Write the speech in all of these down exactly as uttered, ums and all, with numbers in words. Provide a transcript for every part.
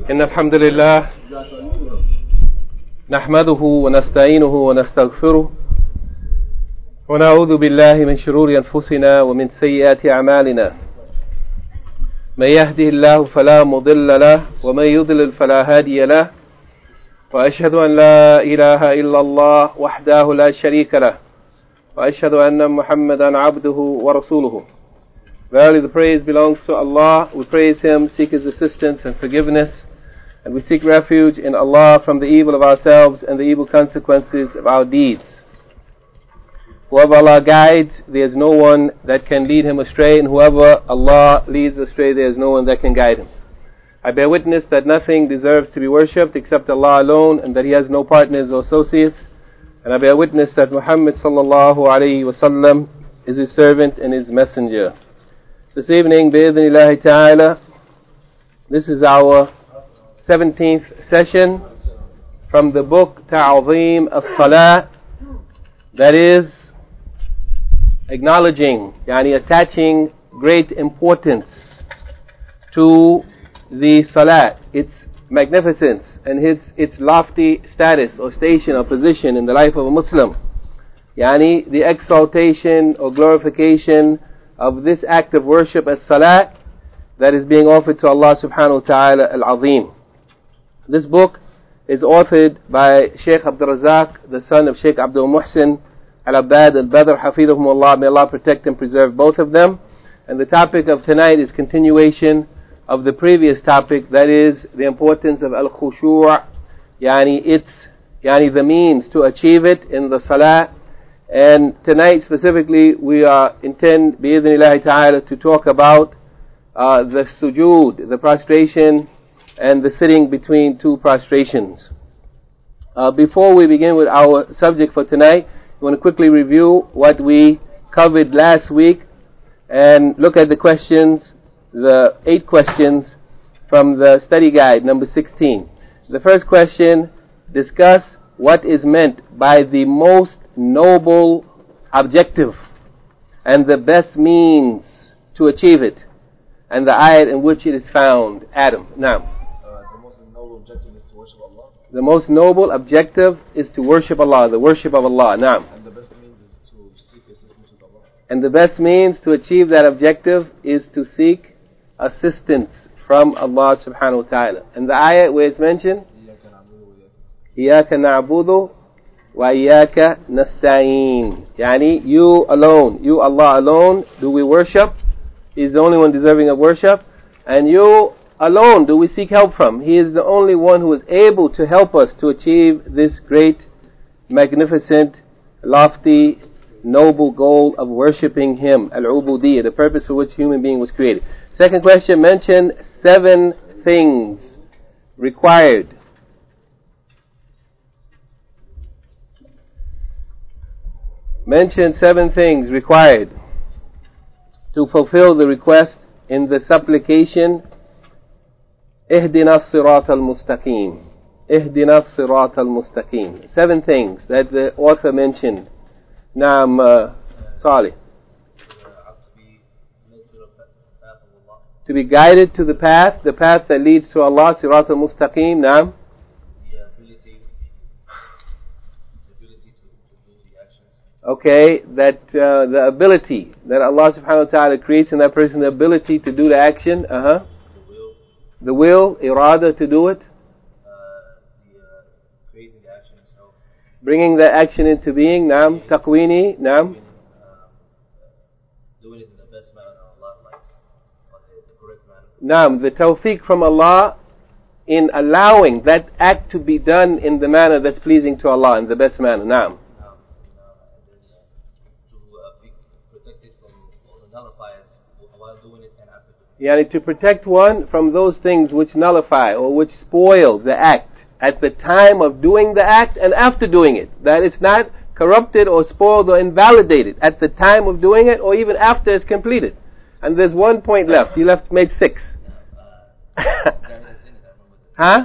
إن الحمد لله نحمده ونستعينه ونستغفره ونعوذ بالله من شرور أنفسنا ومن سيئات أعمالنا من يهده الله فلا مضل له ومن يضلل فلا هادي له وأشهد أن لا إله إلا الله وحده لا شريك له وأشهد أن محمدا عبده ورسوله. Verily the praise belongs to Allah. We praise Him, seek His assistance and forgiveness, and we seek refuge in Allah from the evil of ourselves and the evil consequences of our deeds. Whoever Allah guides, there is no one that can lead him astray, and whoever Allah leads astray, there is no one that can guide him. I bear witness that nothing deserves to be worshipped except Allah alone, and that He has no partners or associates. And I bear witness that Muhammad sallallahu alayhi wa sallam is His servant and His messenger. This evening, bi'idhnillahi ta'ala, this is our seventeenth session from the book Ta'zeem as-Salah, that is acknowledging, yani attaching great importance to the Salah, its magnificence and its, its lofty status or station or position in the life of a Muslim. Yani the exaltation or glorification of this act of worship as Salah that is being offered to Allah subhanahu wa ta'ala al-Azim. This book is authored by Shaykh Abdul Razak, the son of Shaykh Abdul Muhsin Al-Abbad Al-Badr Hafidhahumullah. May Allah protect and preserve both of them. And the topic of tonight is continuation of the previous topic, that is the importance of Al-Khushu', yani its, yani the means to achieve it in the Salah. And tonight specifically we are intend bi'idhnillahi ta'ala to talk about uh, the sujood, the prostration and the sitting between two prostrations. Uh, before we begin with our subject for tonight, I want to quickly review what we covered last week and look at the questions, the eight questions from the study guide number sixteen. The first question, discuss what is meant by the most noble objective and the best means to achieve it, and the ayat in which it is found. Adam, now. Uh, the most noble objective is to worship Allah. The most noble objective is to worship Allah, the worship of Allah. Now. And the best means is to seek assistance with Allah. And the best means to achieve that objective is to seek assistance from Allah subhanahu wa ta'ala. And the ayat where it's mentioned, إِيَّاكَ نَعْبُدُ وَإِيَّاكَ نَسْتَعِينُ, yani you alone, you Allah alone do we worship. He is the only one deserving of worship, and you alone do we seek help from. He is the only one who is able to help us to achieve this great, magnificent, lofty, noble goal of worshipping Him, al-ubudiyyah, the purpose for which human being was created. Second question, mention seven things required mention seven things required to fulfill the request in the supplication, اهدنا الصراط المستقيم, اهدنا الصراط المستقيم. Seven things that the author mentioned. Naam, uh, Salih. To be guided to the path, the path that leads to Allah, Sirat al-Mustaqim. Naam. Okay, that uh, the ability that Allah subhanahu wa ta'ala creates in that person, the ability to do the action, uh-huh. The will, the will, irada to do it. Uh, the, uh, creating the action itself. Bringing the action into being, naam, taqweeni, naam. Doing it in the best manner Allah likes, or the, the correct manner. Naam, the tawfiq from Allah in allowing that act to be done in the manner that's pleasing to Allah, in the best manner, naam. Yani to protect one from those things which nullify or which spoil the act at the time of doing the act and after doing it. That it's not corrupted or spoiled or invalidated at the time of doing it or even after it's completed. And there's one point left. You left made six. Huh?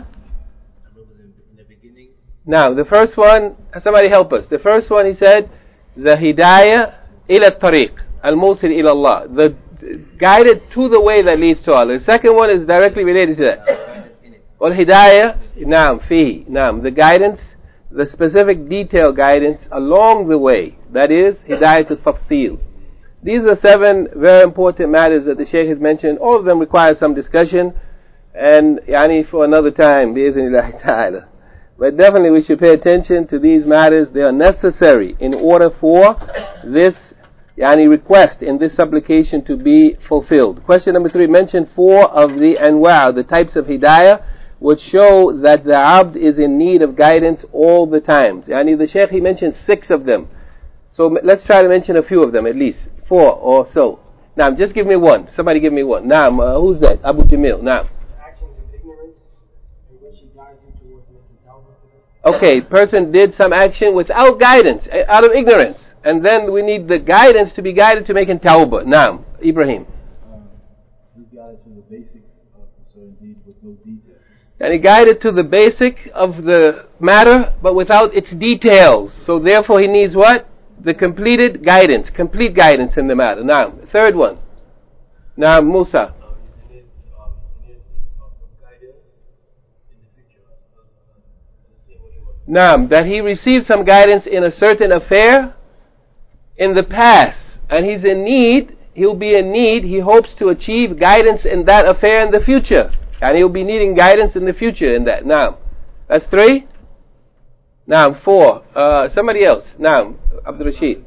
Now, the first one, somebody help us. The first one, he said, the hidayah ila tariq, al-musil ila Allah. The guided to the way that leads to Allah. The second one is directly related to that. والهداية نعم فيه نعم the guidance, the specific detail guidance along the way, that is هداية التفصيل. These are seven very important matters that the Shaykh has mentioned. All of them require some discussion, and yani for another time bi'idhnillahi ta'ala. But definitely we should pay attention to these matters. They are necessary in order for this yani request in this supplication to be fulfilled. Question number three mentioned four of the anwa', the types of hidayah, which show that the abd is in need of guidance all the times. Yani the Shaykh, he mentioned six of them. So let's try to mention a few of them at least. Four or so. Now, just give me one. Somebody give me one. Now, uh, who's that? Abu Jamil. Now. Actions of ignorance in which he guides you towards making tawbah. Okay, person did some action without guidance, out of ignorance. And then we need the guidance to be guided to making tawbah. Now, Ibrahim. Um, he's guided to the basics of a certain deed with no details. And he guided to the basic of the matter, but without its details. So therefore he needs what? The completed guidance, complete guidance in the matter. Now, third one. Now, Musa. Now, that he received some guidance in a certain affair in the past, and he's in need, he'll be in need, he hopes to achieve guidance in that affair in the future. And he'll be needing guidance in the future in that. Now, that's three. Now, four. Uh, somebody else. Now, Abdul Rashid.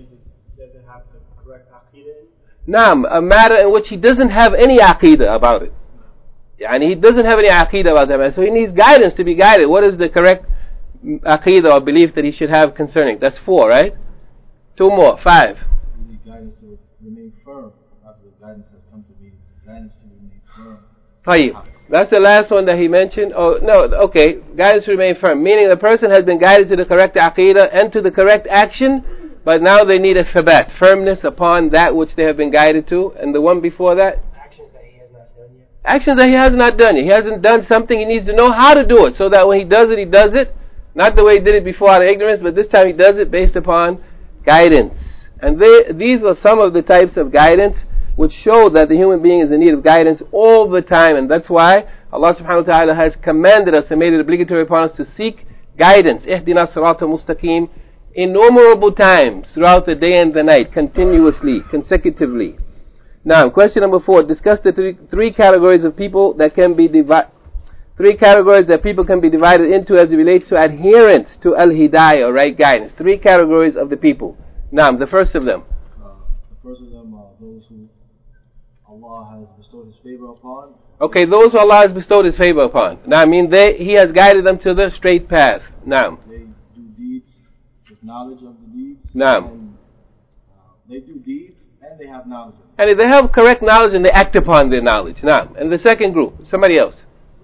Naam, a matter in which he doesn't have any aqidah about it. And he doesn't have any aqidah about that matter. So he needs guidance to be guided. What is the correct aqidah or belief that he should have concerning? That's four, right? Two more. Five. You need guidance to remain firm after the guidance has come to me. Guidance to remain firm. Tayyib. That's the last one that he mentioned. Oh, no, okay. Guidance to remain firm. Meaning the person has been guided to the correct aqidah and to the correct action, but now they need a thabat, firmness upon that which they have been guided to. And the one before that? Actions that he has not done yet. Actions that he has not done yet. He hasn't done something, he needs to know how to do it, so that when he does it, he does it. Not the way he did it before out of ignorance, but this time he does it based upon guidance. And they, these are some of the types of guidance which show that the human being is in need of guidance all the time. And that's why Allah subhanahu wa ta'ala has commanded us and made it obligatory upon us to seek guidance. Ihdina sirata mustaqim, innumerable times throughout the day and the night, continuously, consecutively. Now, question number four. Discuss the three, three categories of people that can be divided. Three categories that people can be divided into as it relates to adherence to al-hidayah, or right guidance. Three categories of the people. Now, the first of them. Uh, the first of them are those who Allah has bestowed His favor upon. Okay, those who Allah has bestowed His favor upon. Now, I mean, they, He has guided them to the straight path. Now. They do deeds with knowledge of the deeds. Now. And, uh, they do deeds and they have knowledge of it. And if they have correct knowledge and they act upon their knowledge. Now, and the second group, somebody else.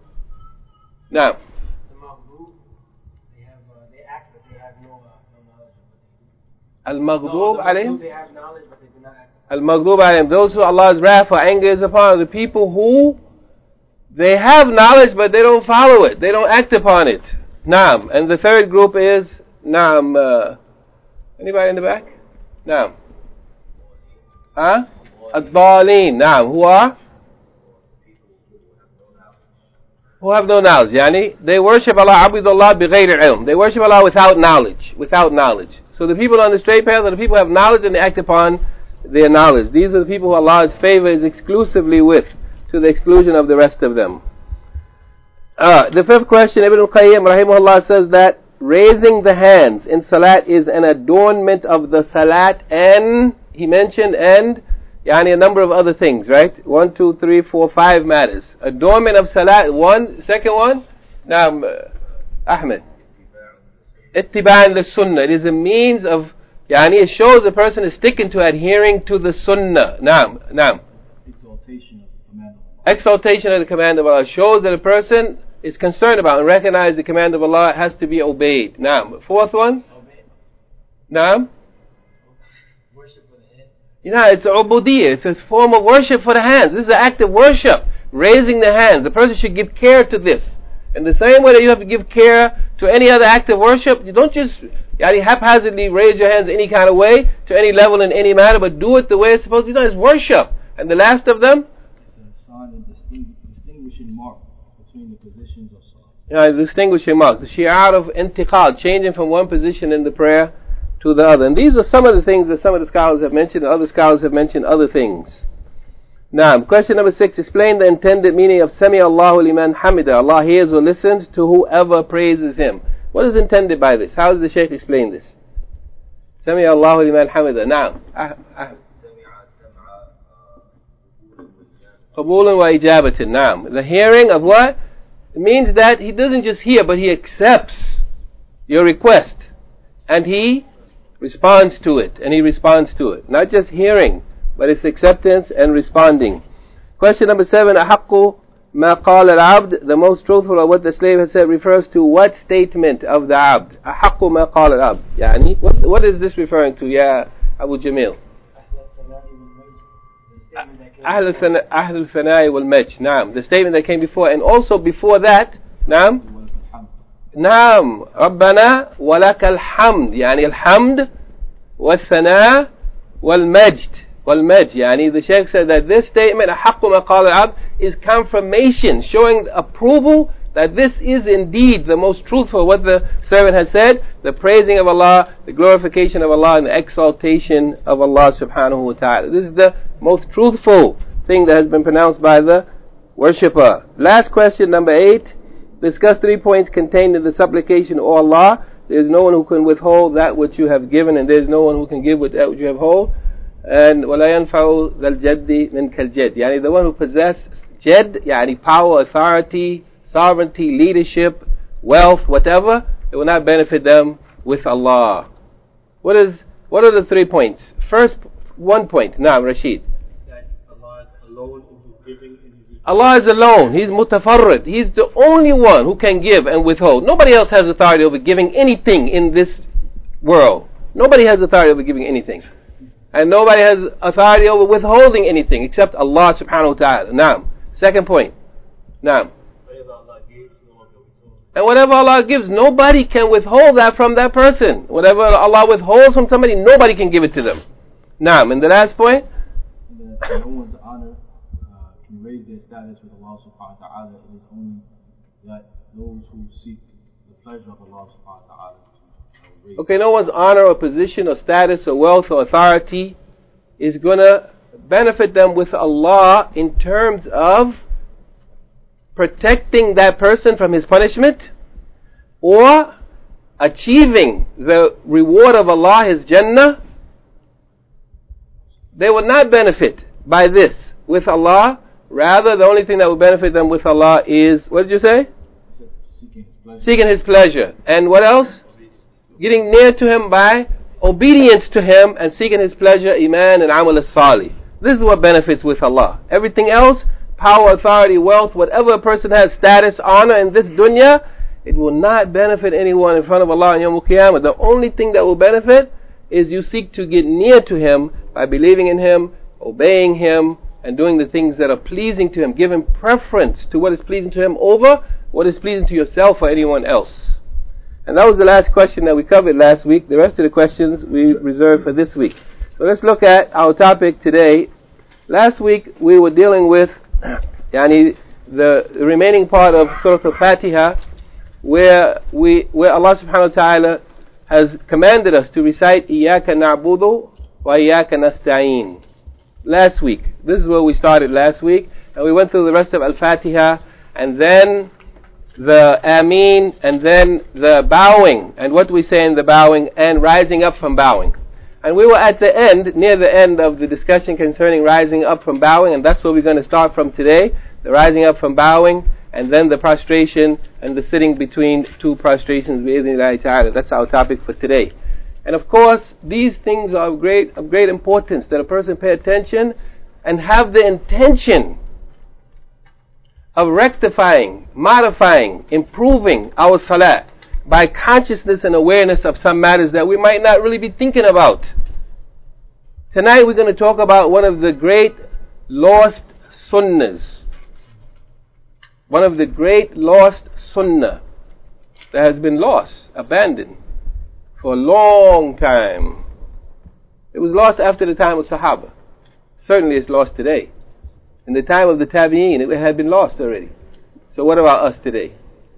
Now. The maghdub, they have, uh, they act, but they have no, uh, no knowledge of what they do. Al-maghdub no, alayhim. They have knowledge, but they do not act. Al-maghdub alayhim. Those who Allah's wrath or anger is upon are the people who they have knowledge, but they don't follow it. They don't act upon it. Naam. And the third group is Naam. Uh, anybody in the back? Naam. Huh? Ad-Daleen. Naam. Who are? Who have no knowledge. Yani, they worship Allah, abidullah bighayri ilm. They worship Allah without knowledge. Without knowledge. So the people on the straight path are the people who have knowledge and they act upon their knowledge. These are the people who Allah's favor is exclusively with, to the exclusion of the rest of them. Uh, the fifth question, Ibn al-Qayyim rahimahullah says that raising the hands in salat is an adornment of the salat, and he mentioned and yani a number of other things, right? One, two, three, four, five matters. Adornment of salat, one. Second one, now, uh, Ahmed. Ittiba'an the sunnah. It is a means of, yani it shows a person is sticking to adhering to the sunnah. Naam, naam. Exaltation of the command of Allah. Exaltation of the command of Allah shows that a person is concerned about and recognize the command of Allah has to be obeyed. Naam. Fourth one? Naam. You know, it's ubudiyya. It's a form of worship for the hands. This is an act of worship. Raising the hands. The person should give care to this. In the same way that you have to give care to any other act of worship, you don't just yani, haphazardly raise your hands any kind of way, to any level in any matter, but do it the way it's supposed to be done. It's worship. And the last of them? It's a sign and distinguishing mark between between the positions of salah. Yeah, distinguishing mark. The shi'ar of intiqal, changing from one position in the prayer to the other. And these are some of the things that some of the scholars have mentioned, and other scholars have mentioned other things. Now, question number six, explain the intended meaning of Sami Allahu liman hamida. Allah hears or listens to whoever praises Him. What is intended by this? How does the Shaykh explain this? Sami Allahu liman hamida. Now, Qabulan wa ijabatin. Now, the hearing of what? It means that He doesn't just hear, but He accepts your request. And He responds to it. And He responds to it. Not just hearing, but it's acceptance and responding. Question number seven, أحق ما قال العبد. The most truthful of what the slave has said refers to what statement of the abd? أحق ما قال العبد. يعني, what, what is this referring to, Ya Abu Jamil? أهل الثناء والمجد. نعم. The statement that came before, and also before that, نعم. نعم. ربنا ولك الحمد. يعني الحمد والثناء والمجد. والمجد. يعني the Shaykh said that this statement, أحق ما قال العبد, is confirmation, showing approval that this is indeed the most truthful what the servant has said, the praising of Allah, the glorification of Allah, and the exaltation of Allah subhanahu wa ta'ala. This is the most truthful thing that has been pronounced by the worshipper. Last question, number eight. Discuss three points contained in the supplication, O Allah, there is no one who can withhold that which you have given, and there is no one who can give with that which you have hold. And وَلَا يَنْفَعُ ذَا الْجَدِّ مِنْكَ الْجَدِّ. يعني the one who possesses jad, يعني power, authority, sovereignty, leadership, wealth, whatever, it will not benefit them with Allah. What is? What are the three points? First, one point. Now, Rashid. That Allah is alone in His giving and His. Allah is alone. He's mutafarrid. He's the only one who can give and withhold. Nobody else has authority over giving anything in this world. Nobody has authority over giving anything. And nobody has authority over withholding anything except Allah subhanahu wa ta'ala. Naam. Second point. Naam. And whatever Allah gives, nobody can withhold that from that person. Whatever Allah withholds from somebody, nobody can give it to them. Naam. And the last point? That no one's honor uh, can raise their status with Allah subhanahu wa ta'ala. It is only that those who seek the pleasure of Allah subhanahu wa ta'ala. Okay, no one's honor or position or status or wealth or authority is going to benefit them with Allah in terms of protecting that person from his punishment or achieving the reward of Allah, His Jannah. They will not benefit by this with Allah. Rather, the only thing that will benefit them with Allah is, what did you say? Seeking His pleasure. Seeking His pleasure. And what else? Getting near to Him by obedience to Him and seeking His pleasure, iman and amal as-salih. This is what benefits with Allah. Everything else, power, authority, wealth, whatever a person has, status, honor in this dunya, it will not benefit anyone in front of Allah on Yawm al-Qiyamah. The only thing that will benefit is you seek to get near to Him by believing in Him, obeying Him, and doing the things that are pleasing to Him, giving preference to what is pleasing to Him over what is pleasing to yourself or anyone else. And that was the last question that we covered last week. The rest of the questions we reserve for this week. So let's look at our topic today. Last week we were dealing with yani, the remaining part of Surah Al-Fatiha, where we, where Allah subhanahu wa ta'ala has commanded us to recite Iyaka na'budu wa Iyaka nasta'een. Last week. This is where we started last week. And we went through the rest of Al-Fatiha, and then the Ameen, and then the bowing, and what we say in the bowing, and rising up from bowing. And we were at the end, near the end of the discussion concerning rising up from bowing, and that's where we're going to start from today. The rising up from bowing, and then the prostration, and the sitting between two prostrations, bi'idhnillahi ta'ala. That's our topic for today. And of course, these things are of great, of great importance, that a person pay attention and have the intention of rectifying, modifying, improving our salah by consciousness and awareness of some matters that we might not really be thinking about. Tonight we're going to talk about one of the great lost sunnahs. One of the great lost sunnah that has been lost, abandoned for a long time. It was lost after the time of Sahaba. Certainly it's lost today. In the time of the Tabi'een, it had been lost already. So what about us today?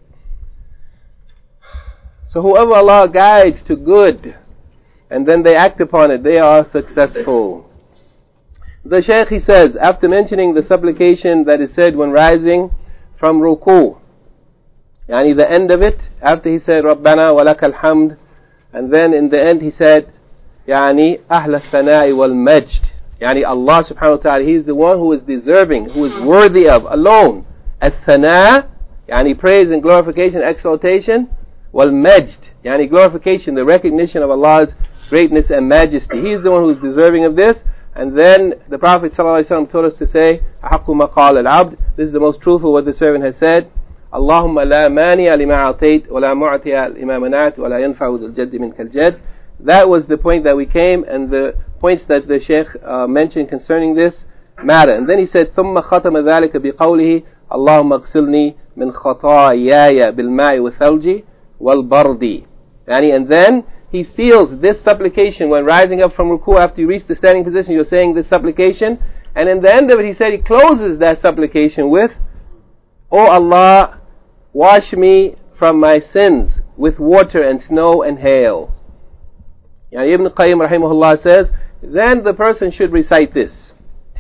So whoever Allah guides to good, and then they act upon it, they are successful. The Shaykh, he says, after mentioning the supplication that is said when rising from ruku', yani the end of it, after he said, Rabbana wa lakal hamd, and then in the end he said, yani ahla thana'i wal majd, yani Allah subhanahu wa ta'ala, he is the one who is deserving, who is worthy of, alone, al-thana', yani praise and glorification, exaltation, wal majd, yani glorification, the recognition of Allah's greatness and majesty. He is the one who is deserving of this. And then the Prophet ﷺ told us to say, أَحَقُّ مَا قَالَ الْعَبْدِ, this is the most truthful what the servant has said. اللهم لا مانع لما أعطيت ولا معطي لما منعت ولا ينفع ذو الجد منك الجد. That was the point that we came, and the points that the Shaykh uh, mentioned concerning this matter. And then he said, ثم ختم ذلك بقوله اللهم اغسلني من خطاياي بالماء والثلج والبرد. And then he seals this supplication when rising up from ruku'. After you reach the standing position, you're saying this supplication, and in the end of it he said he closes that supplication with, O Allah, wash me from my sins with water and snow and hail. Yani Ibn Qayyim rahimahullah says, then the person should recite this.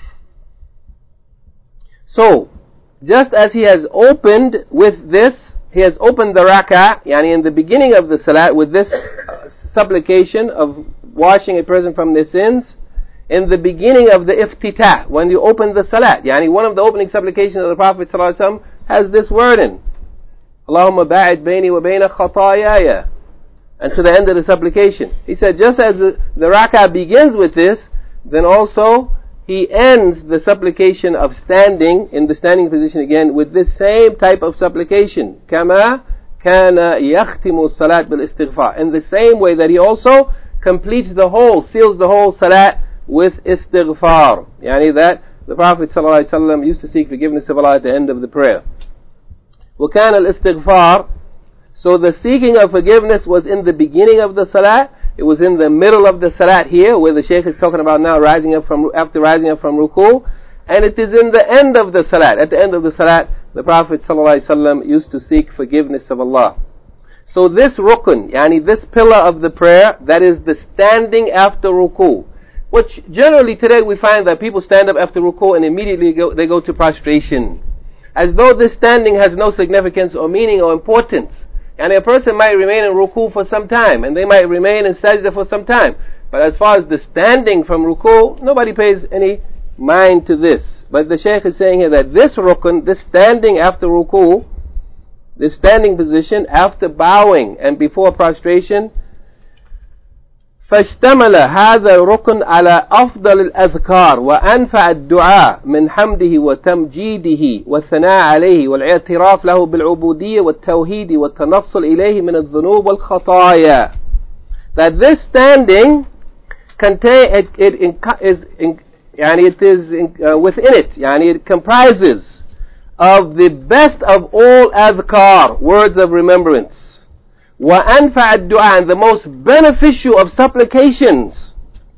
So, just as he has opened with this, he has opened the rak'ah, yani in the beginning of the salat, with this uh, supplication of washing a person from their sins, in the beginning of the iftitah, when you open the salat, yani one of the opening supplications of the Prophet ﷺ has this word in, Allahumma ba'id bayni wa bayna khatayaya, and to the end of the supplication. He said, just as the, the rak'ah begins with this, then also he ends the supplication of standing, in the standing position again, with this same type of supplication. كَمَا كَانَ يَخْتِمُ الصَّلَاةِ بِالْإِسْتِغْفَارِ. In the same way that he also completes the whole, seals the whole salat with istighfar. Yani that the Prophet ﷺ used to seek forgiveness of Allah at the end of the prayer. وَكَانَ الْإِسْتِغْفَارِ. So the seeking of forgiveness was in the beginning of the salat. It was in the middle of the salat here, where the Shaykh is talking about now, rising up from, after rising up from ruku', and it is in the end of the salat. At the end of the salat, the Prophet ﷺ used to seek forgiveness of Allah. So this rukun, yani this pillar of the prayer, that is the standing after ruku', which generally today we find that people stand up after ruku' and immediately go, they go to prostration, as though this standing has no significance or meaning or importance. And a person might remain in ruku' for some time, and they might remain in sajda for some time. But as far as the standing from ruku', nobody pays any mind to this. But the Shaykh is saying here that this rukun, this standing after ruku', this standing position after bowing and before prostration, فاشتمل هذا الركن على أفضل الأذكار وأنفع الدعاء من حمده وتمجيده والثناء عليه والاعتراف له بالعبودية والتوحيد والتنصل إليه من الذنوب والخطايا. That this standing contain it, it is in, يعني it is in, uh, within it, يعني it comprises of the best of all adhkar, words of remembrance. وَأَنْفَعَ الدُّعَاء, and the most beneficial of supplications.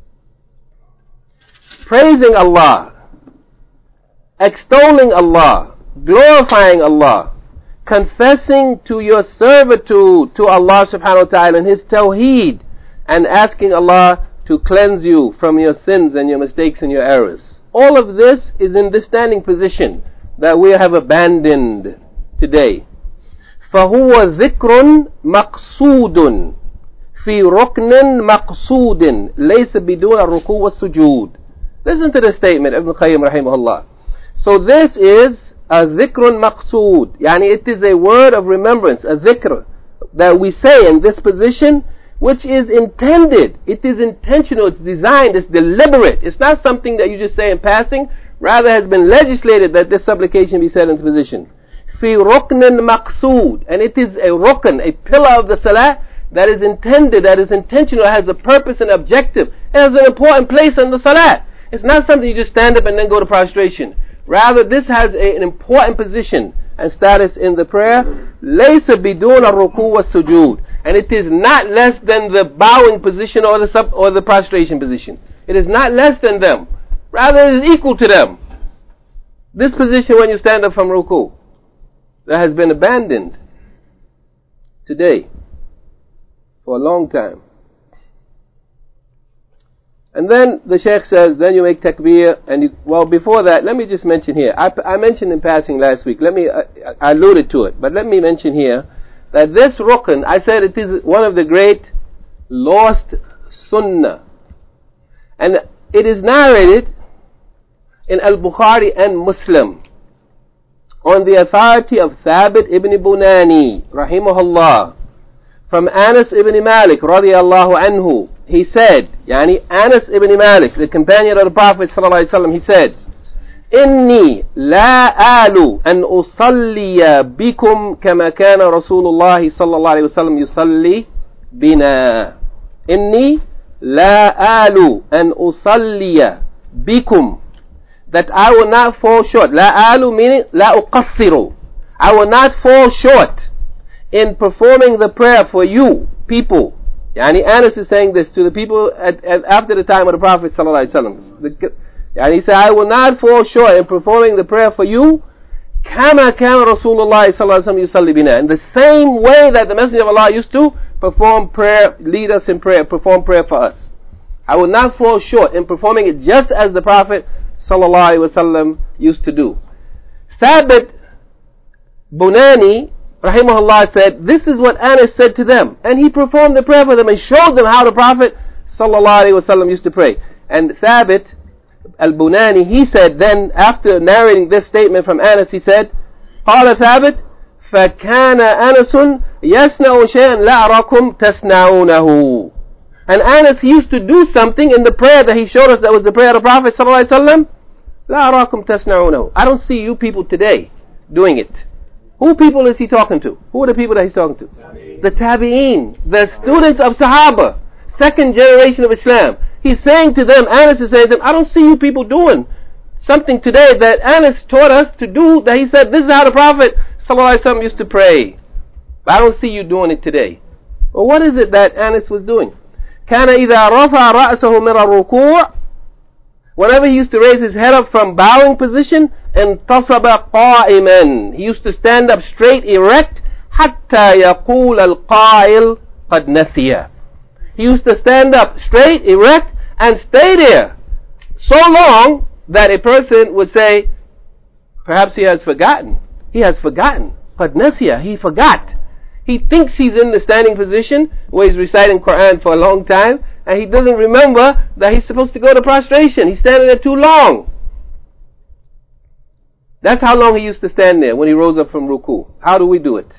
Praising Allah, extolling Allah, glorifying Allah, confessing to your servitude to Allah subhanahu wa ta'ala and His tawheed, and asking Allah to cleanse you from your sins and your mistakes and your errors. All of this is in this standing position that we have abandoned today. فهو ذكر مقصود في ركن مقصود ليس بدون الركوع والسجود. Listen to the statement of Ibn Qayyim rahimahullah. So this is a ذكر مقصود, يعني it is a word of remembrance, a dhikr that we say in this position, which is intended, it is intentional, it's designed, it's deliberate. It's not something that you just say in passing, rather has been legislated that this supplication be said in this position. في ركن مقصود, and it is a rukn, a pillar of the salah that is intended, that is intentional, has a purpose and objective. It has an important place in the salah. It's not something you just stand up and then go to prostration. Rather, this has a, an important position and status in the prayer. ليس بدون الركوع والسجود, and it is not less than the bowing position or the sub, or the prostration position. It is not less than them. Rather, it is equal to them. This position when you stand up from ruku'. that has been abandoned today for a long time. And then the Shaykh says, then you make takbir, and you, well, before that, let me just mention here, I, I mentioned in passing last week, let me, I, I alluded to it, but let me mention here, that this rukn, I said it is one of the great lost sunnah, and it is narrated in Al-Bukhari and Muslim, on the authority of Thabit ibn Bunani, rahimahullah, from Anas ibn Malik, radiyallahu anhu. He said, yani Anas ibn Malik, the companion of the Prophet sallallahu alaihi wasallam, he said, إني لا آل أن أصلي بكم كما كان رسول الله صلى الله عليه وسلم يصلي بنا. إني لا آل أن أصلي بكم, that I will not fall short. لا آل meaning لا أقصر. I will not fall short in performing the prayer for you people. Yani Anas is saying this to the people at, at, after the time of the Prophet sallallahu alaihi wasallam. And he said, I will not fall short in performing the prayer for you, كما كان رسول الله صلى الله عليه وسلم يصلي بنا, in the same way that the Messenger of Allah used to perform prayer, lead us in prayer, perform prayer for us. I will not fall short in performing it just as the Prophet sallallahu alaihi wasallam used to do. Thabit Bunani rahimahullah said, this is what Anas said to them, and he performed the prayer for them and showed them how the Prophet sallallahu alaihi wasallam used to pray. And Thabit al-Bunani, he said then, after narrating this statement from Anas, he said, قال ثابت فكان أنس يصنع شيئا لا أراكم تصنعونه. And Anas, he used to do something in the prayer that he showed us, that was the prayer of the Prophet sallallahu alaihi wasallam. لا أراكم تصنعونه. I don't see you people today doing it. Who people is he talking to? Who are the people that he's talking to? Tabi'een. The Tabi'een, the students of Sahaba, second generation of Islam. He's saying to them, Anas is saying to them, I don't see you people doing something today that Anas taught us to do, that he said, this is how the Prophet ﷺ used to pray. But I don't see you doing it today. Well, what is it that Anas was doing? كان إذا رفع رأسه من الركوع, whenever he used to raise his head up from bowing position, انتصب قائما, he used to stand up straight, erect, حتى يقول القائل قد نسي. He used to stand up straight, erect, and stay there so long that a person would say, perhaps he has forgotten. He has forgotten. قد نسي, he forgot. He thinks he's in the standing position where he's reciting Quran for a long time, and he doesn't remember that he's supposed to go to prostration. He's standing there too long. That's how long he used to stand there when he rose up from ruku. How do we do it?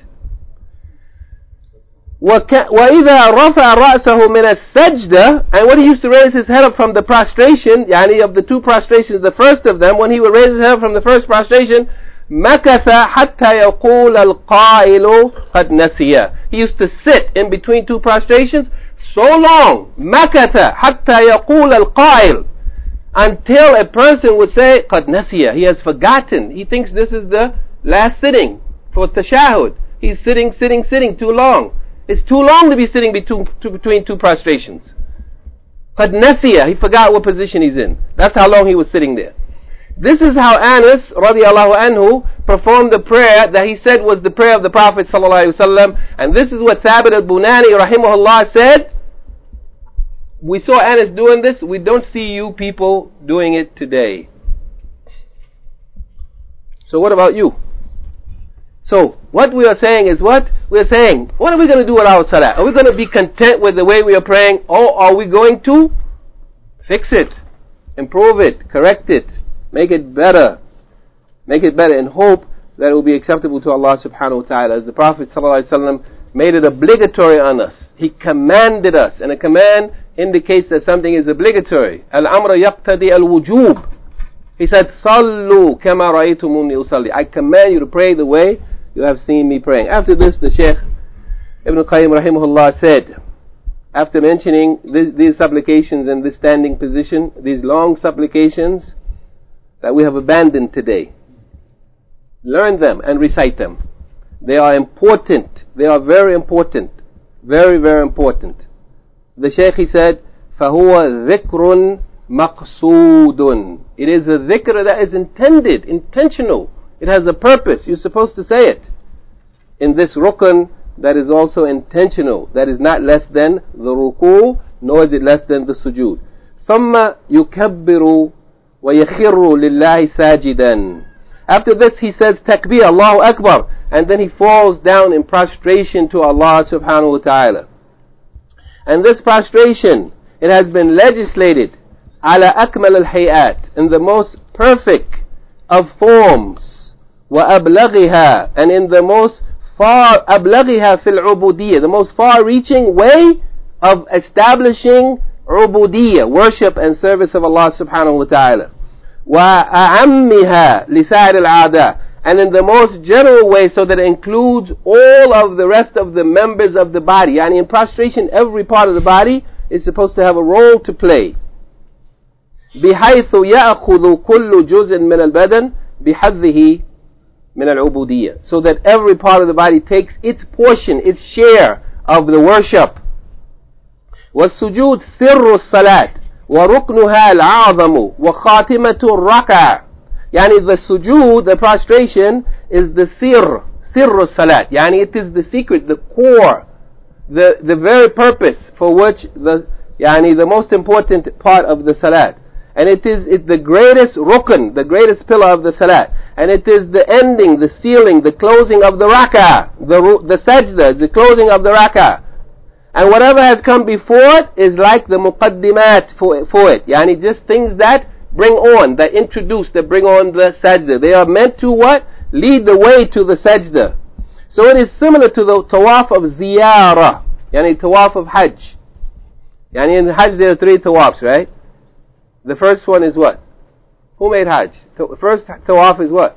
وَإِذَا رَفَعَ رَأْسَهُ مِنَ السَّجْدَةِ, and when he used to raise his head up from the prostration, yani of the two prostrations, the first of them, when he would raise his head up from the first prostration, مَكَثَ حَتَّى يَقُولَ الْقَائِلُ قَدْ نَسِيَ. He used to sit in between two prostrations so long, مَكَثَ حَتَّى يَقُولَ الْقَائِلُ, until a person would say, قَدْ نَسِيَ, he has forgotten. He thinks this is the last sitting for tashahud. He's sitting, sitting, sitting too long. It's too long to be sitting between two, between two prostrations. قَدْ نَسِيَ, he forgot what position he's in. That's how long he was sitting there. This is how Anas radiallahu anhu performed the prayer that he said was the prayer of the Prophet sallallahu alaihi wasallam. And this is what Thabit al-Bunani rahimahullah said. We saw Anas doing this. We don't see you people doing it today. So what about you? So what we are saying is what? We are saying, what are we going to do with our salah? Are we going to be content with the way we are praying, or are we going to fix it, improve it, correct it, make it better, make it better, and hope that it will be acceptable to Allah subhanahu wa ta'ala? As the Prophet sallallahu alaihi wasallam made it obligatory on us. He commanded us, and a command indicates that something is obligatory. Al-amra yaqtadi al-wujub. He said, Sallu kama ra'aytumuni usalli. I command you to pray the way you have seen me praying. After this, the Shaykh Ibn Qayyim rahimahullah said, after mentioning this, these supplications in this standing position, these long supplications that we have abandoned today, learn them and recite them. They are important. They are very important. Very, very important. The Shaykh, he said, فَهُوَ ذِكْرٌ مَقْصُودٌ. It is a dhikr that is intended, intentional. It has a purpose. You're supposed to say it. in this rukn that is also intentional, that is not less than the ruku, nor is it less than the sujood. ثم يكبر ويخر لله ساجدا. After this he says takbir, Allahu Akbar, and then he falls down in prostration to Allah subhanahu wa ta'ala. And this prostration, it has been legislated ala akmal al-hayat, in the most perfect of forms, wa ablaghiha, and in the most far, ablaghiha fil ubudiyyah, the most far-reaching way of establishing ubudiyyah, worship and service of Allah subhanahu wa ta'ala. Wa a'ammiha lisa'ir al-a'da, and in the most general way, so that it includes all of the rest of the members of the body. Yani in prostration, every part of the body is supposed to have a role to play. بحيث يأخذ كل جزء من البدن بحظه من العبودية, so that every part of the body takes its portion, its share of the worship. والسجود سر الصلاة وركنها العظم وخاتمة الركعة. Yani the sujood, the prostration, is the sir, sirru salat. Yani it is the secret, the core, the the very purpose for which the yani the most important part of the salat. And it is it the greatest rukn, the greatest pillar of the salat. And it is the ending, the sealing, the closing of the rak'ah, the the sajda, the closing of the rak'ah. And whatever has come before it is like the muqaddimat for, for it. Yani just things that bring on, that introduce, that bring on the sajda. They are meant to what? Lead the way to the sajda. So it is similar to the tawaf of ziyarah, yani tawaf of hajj. Yani in hajj there are three tawafs, right? The first one is what? Who made hajj? The first tawaf is what?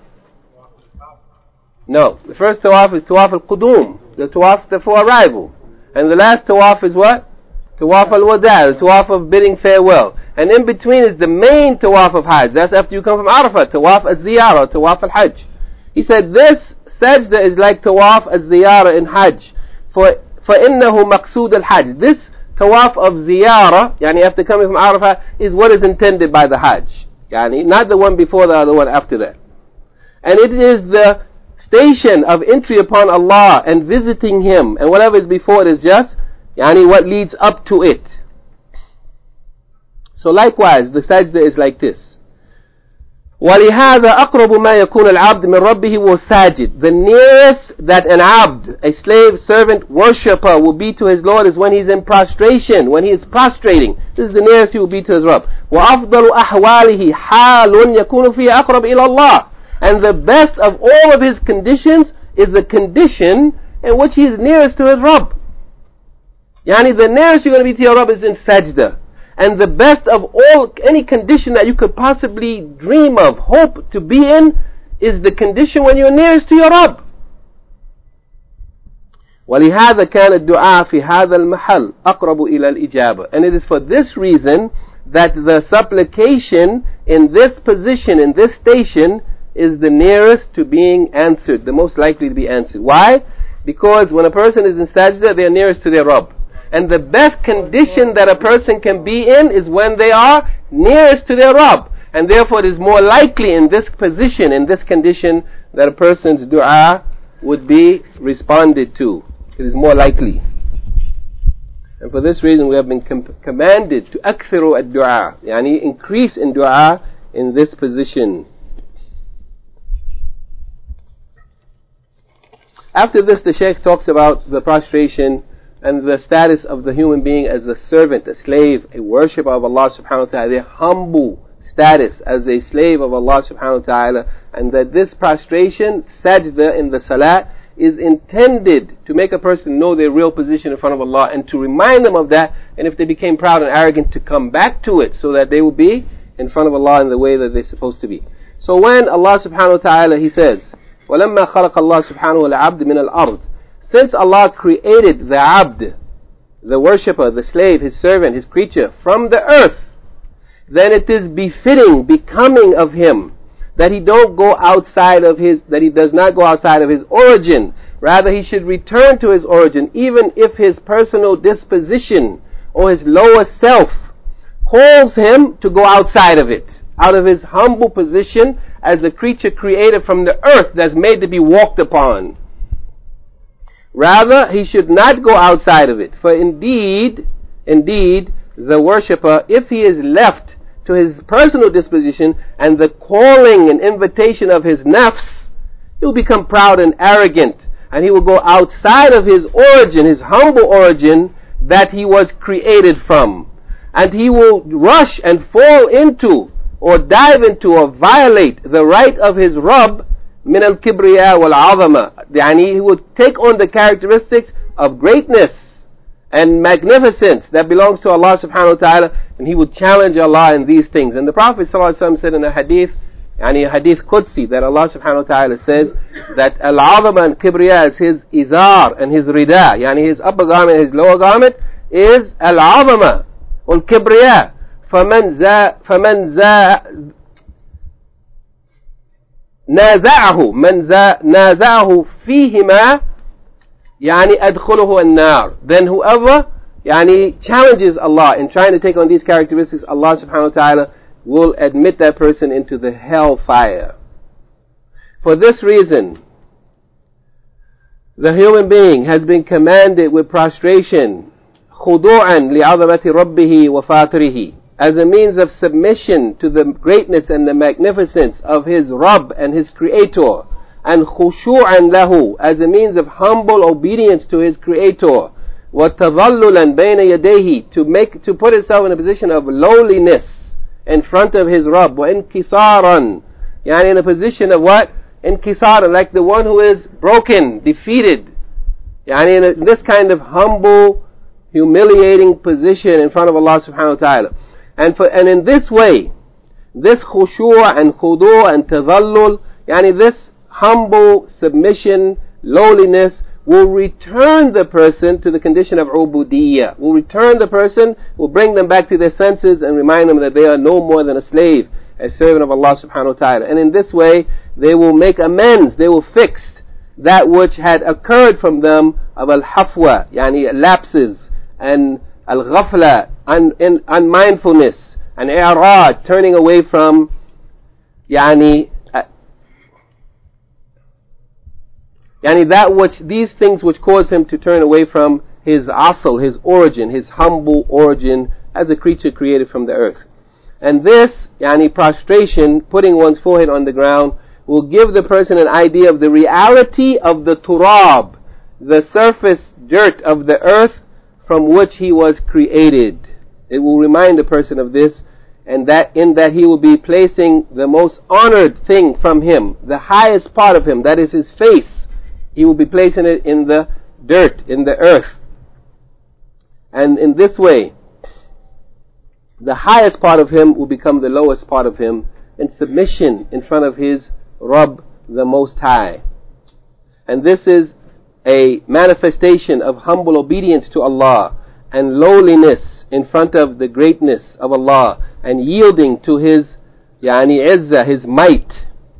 No, the first tawaf is tawaf al-qudum, the tawaf for arrival. And the last tawaf is what? Tawaf al-wada', the tawaf of bidding farewell. And in between is the main tawaf of hajj. That's after you come from Arafah, tawaf al-ziyarah, tawaf al-hajj. He said this sajda is like tawaf al-ziyarah in hajj. For فَإِنَّهُ مَقْسُودَ الْحَجْ. This tawaf of ziyarah, yani after coming from Arafah, is what is intended by the hajj. Yani not the one before the other one after that. And it is the station of entry upon Allah and visiting Him. And whatever is before it is just yani what leads up to it. So likewise, the sajda is like this. وَلِهَذَا أَقْرَبُ مَا يَكُونَ الْعَبْدِ مِنْ رَبِّهِ وَسَاجِدٍ. The nearest that an abd, a slave, servant, worshipper will be to his Lord is when he's in prostration, when he is prostrating. This is the nearest he will be to his Rabb. وَأَفْضَلُ أَحْوَالِهِ حَالٌ يَكُونُ فِيهِ أَقْرَبْ إِلَى اللَّهِ. And the best of all of his conditions is the condition in which he is nearest to his Rabb. Yani the nearest you're going to be to your Rabb is in sajda. And the best of all, any condition that you could possibly dream of, hope to be in, is the condition when you're nearest to your Rabb. وَلِهَذَا كَانَ الدُّعَاء فِي هَذَا الْمَحَلِ أَقْرَبُ إِلَى الْإِجَابَةِ. And it is for this reason that the supplication in this position, in this station, is the nearest to being answered, the most likely to be answered. Why? Because when a person is in sajda, they are nearest to their Rabb. And the best condition that a person can be in is when they are nearest to their Rabb. And therefore it is more likely in this position, in this condition, that a person's dua would be responded to. It is more likely. And for this reason we have been com- commanded to akthiru ad-dua, yani increase in dua in this position. After this, the Shaykh talks about the prostration and the status of the human being as a servant, a slave, a worshipper of Allah subhanahu wa ta'ala, their humble status as a slave of Allah subhanahu wa ta'ala, and that this prostration, sajda in the salat, is intended to make a person know their real position in front of Allah and to remind them of that, and if they became proud and arrogant, to come back to it so that they will be in front of Allah in the way that they're supposed to be. So when Allah subhanahu wa ta'ala, He says, وَلَمَّا خَلَقَ اللَّهُ سُبْحَانَهُ الْعَبْدِ مِنَ الْأَرْضِ. Since Allah created the abd, the worshipper, the slave, His servant, His creature, from the earth, then it is befitting, becoming of Him, that He don't go outside of His, that He does not go outside of His origin. Rather, He should return to His origin, even if His personal disposition or His lower self calls Him to go outside of it, out of His humble position as a creature created from the earth that's made to be walked upon. Rather, he should not go outside of it. For indeed, indeed, the worshipper, if he is left to his personal disposition and the calling and invitation of his nafs, he will become proud and arrogant, and he will go outside of his origin, his humble origin that he was created from. And he will rush and fall into or dive into or violate the right of his Rabb min al-kibriya wal-azama. Yani he would take on the characteristics of greatness and magnificence that belongs to Allah subhanahu wa ta'ala, and he would challenge Allah in these things. And the Prophet sallallahu alaihi wasallam said in a hadith, yani a hadith Qudsi, that Allah subhanahu wa ta'ala says that al-azama and kibriya is his izar and his rida, yani his upper garment, his lower garment is al-azama wal-kibriya. فمن زا فمن زا نازعه من زا نازعه فيهما يعني أدخله النار. Then whoever يعني challenges Allah in trying to take on these characteristics, Allah subhanahu wa ta'ala will admit that person into the hell fire. For this reason, the human being has been commanded with prostration خضوعا لعظمة ربه وفاطره, as a means of submission to the greatness and the magnificence of his Rabb and his Creator, and khushu'an lahu, as a means of humble obedience to his Creator, وَتَظَلُّلًا بَيْنَ يَدَيْهِ, to make, to put himself in a position of lowliness in front of his Rabb, وَإِنْكِسَارًا, yani in a position of what? Inkisaran, like the one who is broken, defeated, yani in, a, in this kind of humble, humiliating position in front of Allah subhanahu wa ta'ala. And for, and in this way, this khushu' and khudu' and tadhallul, yani this humble submission, lowliness, will return the person to the condition of ubudiyya, will return the person, will bring them back to their senses and remind them that they are no more than a slave, a servant of Allah subhanahu wa ta'ala. And in this way, they will make amends, they will fix that which had occurred from them of al-hafwa, yani lapses, and al-ghafla, un, un, unmindfulness, and i'rad, turning away from, yani, uh, yani that which, these things which caused him to turn away from his asl, his origin, his humble origin as a creature created from the earth. And this, yani prostration, putting one's forehead on the ground, will give the person an idea of the reality of the turab, the surface dirt of the earth from which he was created. It will remind the person of this, and that in that he will be placing the most honored thing from him, the highest part of him, that is his face. He will be placing it in the dirt, in the earth. And in this way, the highest part of him will become the lowest part of him in submission in front of his Rabb, the Most High. And this is a manifestation of humble obedience to Allah and lowliness in front of the greatness of Allah and yielding to His yani izzah, His might.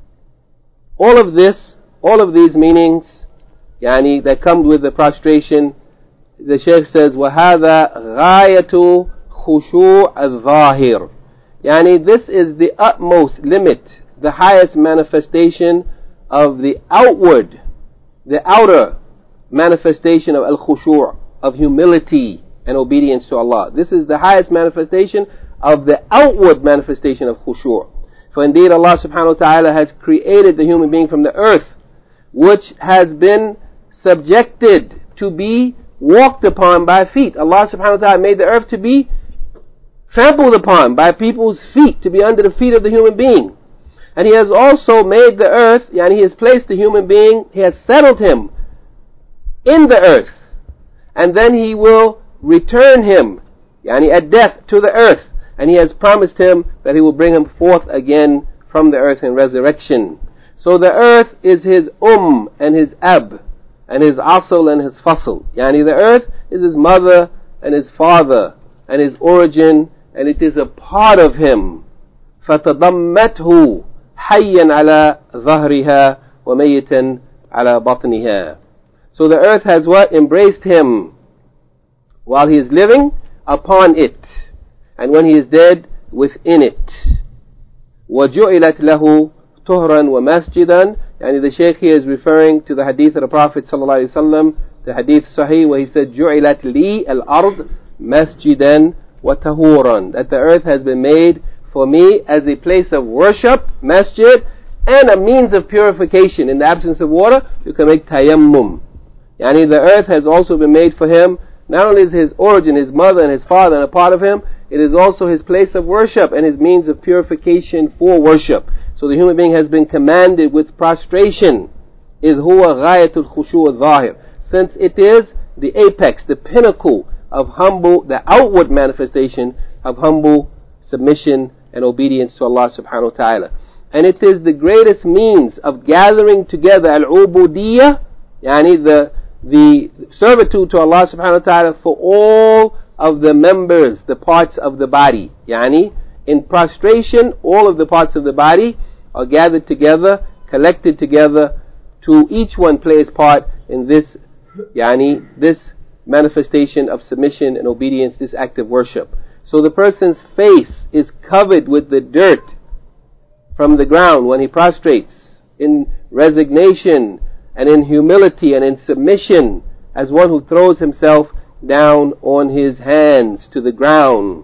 All of this, all of these meanings yani that come with the prostration, the Shaykh says, وَهَذَا غَايَةُ خُشُوعَ الظَّاهِرِ, yani this is the utmost limit, the highest manifestation of the outward, the outer manifestation of al-khushu', of humility and obedience to Allah. This is the highest manifestation of the outward manifestation of khushu'. For indeed Allah subhanahu wa ta'ala has created the human being from the earth, which has been subjected to be walked upon by feet. Allah subhanahu wa ta'ala made the earth to be trampled upon by people's feet, to be under the feet of the human being. And He has also made the earth, yani He has placed the human being, He has settled him in the earth, and then He will return him, yani at death, to the earth, and He has promised him that He will bring him forth again from the earth in resurrection. So the earth is his um and his ab, and his asl and his fasl, yani the earth is his mother and his father and his origin, and it is a part of him. فَتَضَمَّتْهُ حَيًّا عَلَى ظَهْرِهَا وَمَيِّتًا عَلَى بَطْنِهَا. So the earth has what? Embraced him while he is living upon it, and when he is dead, within it. وَجُعِلَتْ لَهُ طُهْرًا وَمَسْجِدًا. And the Shaykh here is referring to the hadith of the Prophet ﷺ The hadith Sahih where he said, جُعِلَتْ لِي الْأَرْض مَسْجِدًا وَتَهُورًا, that the earth has been made for me as a place of worship, masjid, and a means of purification. In the absence of water, you can make tayammum. Yani the earth has also been made for him. Not only is his origin, his mother and his father and a part of him, it is also his place of worship and his means of purification for worship. So the human being has been commanded with prostration. إِذْ هُوَ غَايَةُ الْخُشُوعِ الظَّاهِرِ, since it is the apex, the pinnacle of humble, the outward manifestation of humble submission and obedience to Allah subhanahu wa ta'ala. And it is the greatest means of gathering together al-ubudiyya, yani the, the servitude to Allah subhanahu wa ta'ala for all of the members, the parts of the body. Yani in prostration, all of the parts of the body are gathered together, collected together, to each one play its part in this, yani this manifestation of submission and obedience, this act of worship. So the person's face is covered with the dirt from the ground when he prostrates in resignation and in humility and in submission, as one who throws himself down on his hands to the ground.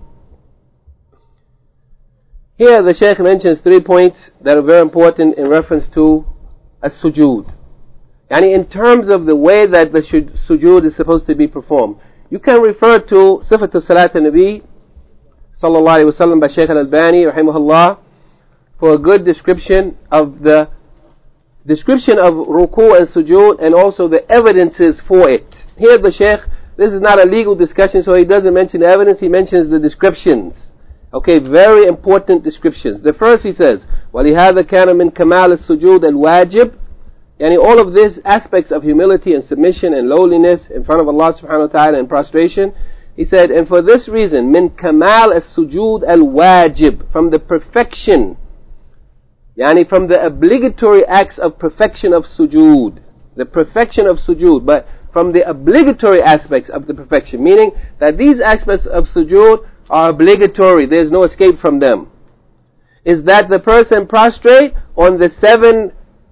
Here the Shaykh mentions three points that are very important in reference to as-sujood. And in terms of the way that the sujood is supposed to be performed, you can refer to Sifat al-Salat al-Nabi sallallahu alayhi wa sallam by Shaykh al-Albani rahimahullah for a good description of the description of ruku and sujood and also the evidences for it. Here the Shaykh, this is not a legal discussion, so he doesn't mention the evidence, he mentions the descriptions. Okay, very important descriptions. The first he says, وَلِهَذَا كَانَ مِنْ كَمَالِ السُّجُودِ الْوَاجِبِ, yani all of these aspects of humility and submission and lowliness in front of Allah subhanahu wa ta'ala and prostration, he said, and for this reason, min kamal as-sujud al-wajib, from the perfection, yani from the obligatory acts of perfection of sujood, the perfection of sujood, but from the obligatory aspects of the perfection, meaning that these aspects of sujood are obligatory, there is no escape from them, is that the person prostrate on the seven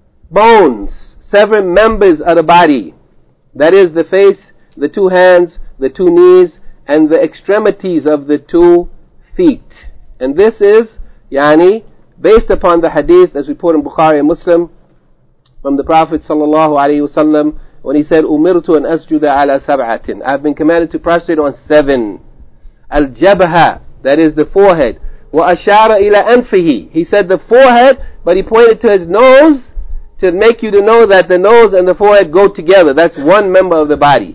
bones, seven members of the body, that is the face, the two hands, the two knees, and the extremities of the two feet. And this is, yani, based upon the hadith as reported in Bukhari and Muslim from the Prophet sallallahu alaihi wasallam when he said, "Umirtu an asjuda ala sab'atin." I have been commanded to prostrate on seven. Al-jabha, that is the forehead. Wa ashara ila anfihi. He said the forehead, but he pointed to his nose to make you to know that the nose and the forehead go together. That's one member of the body.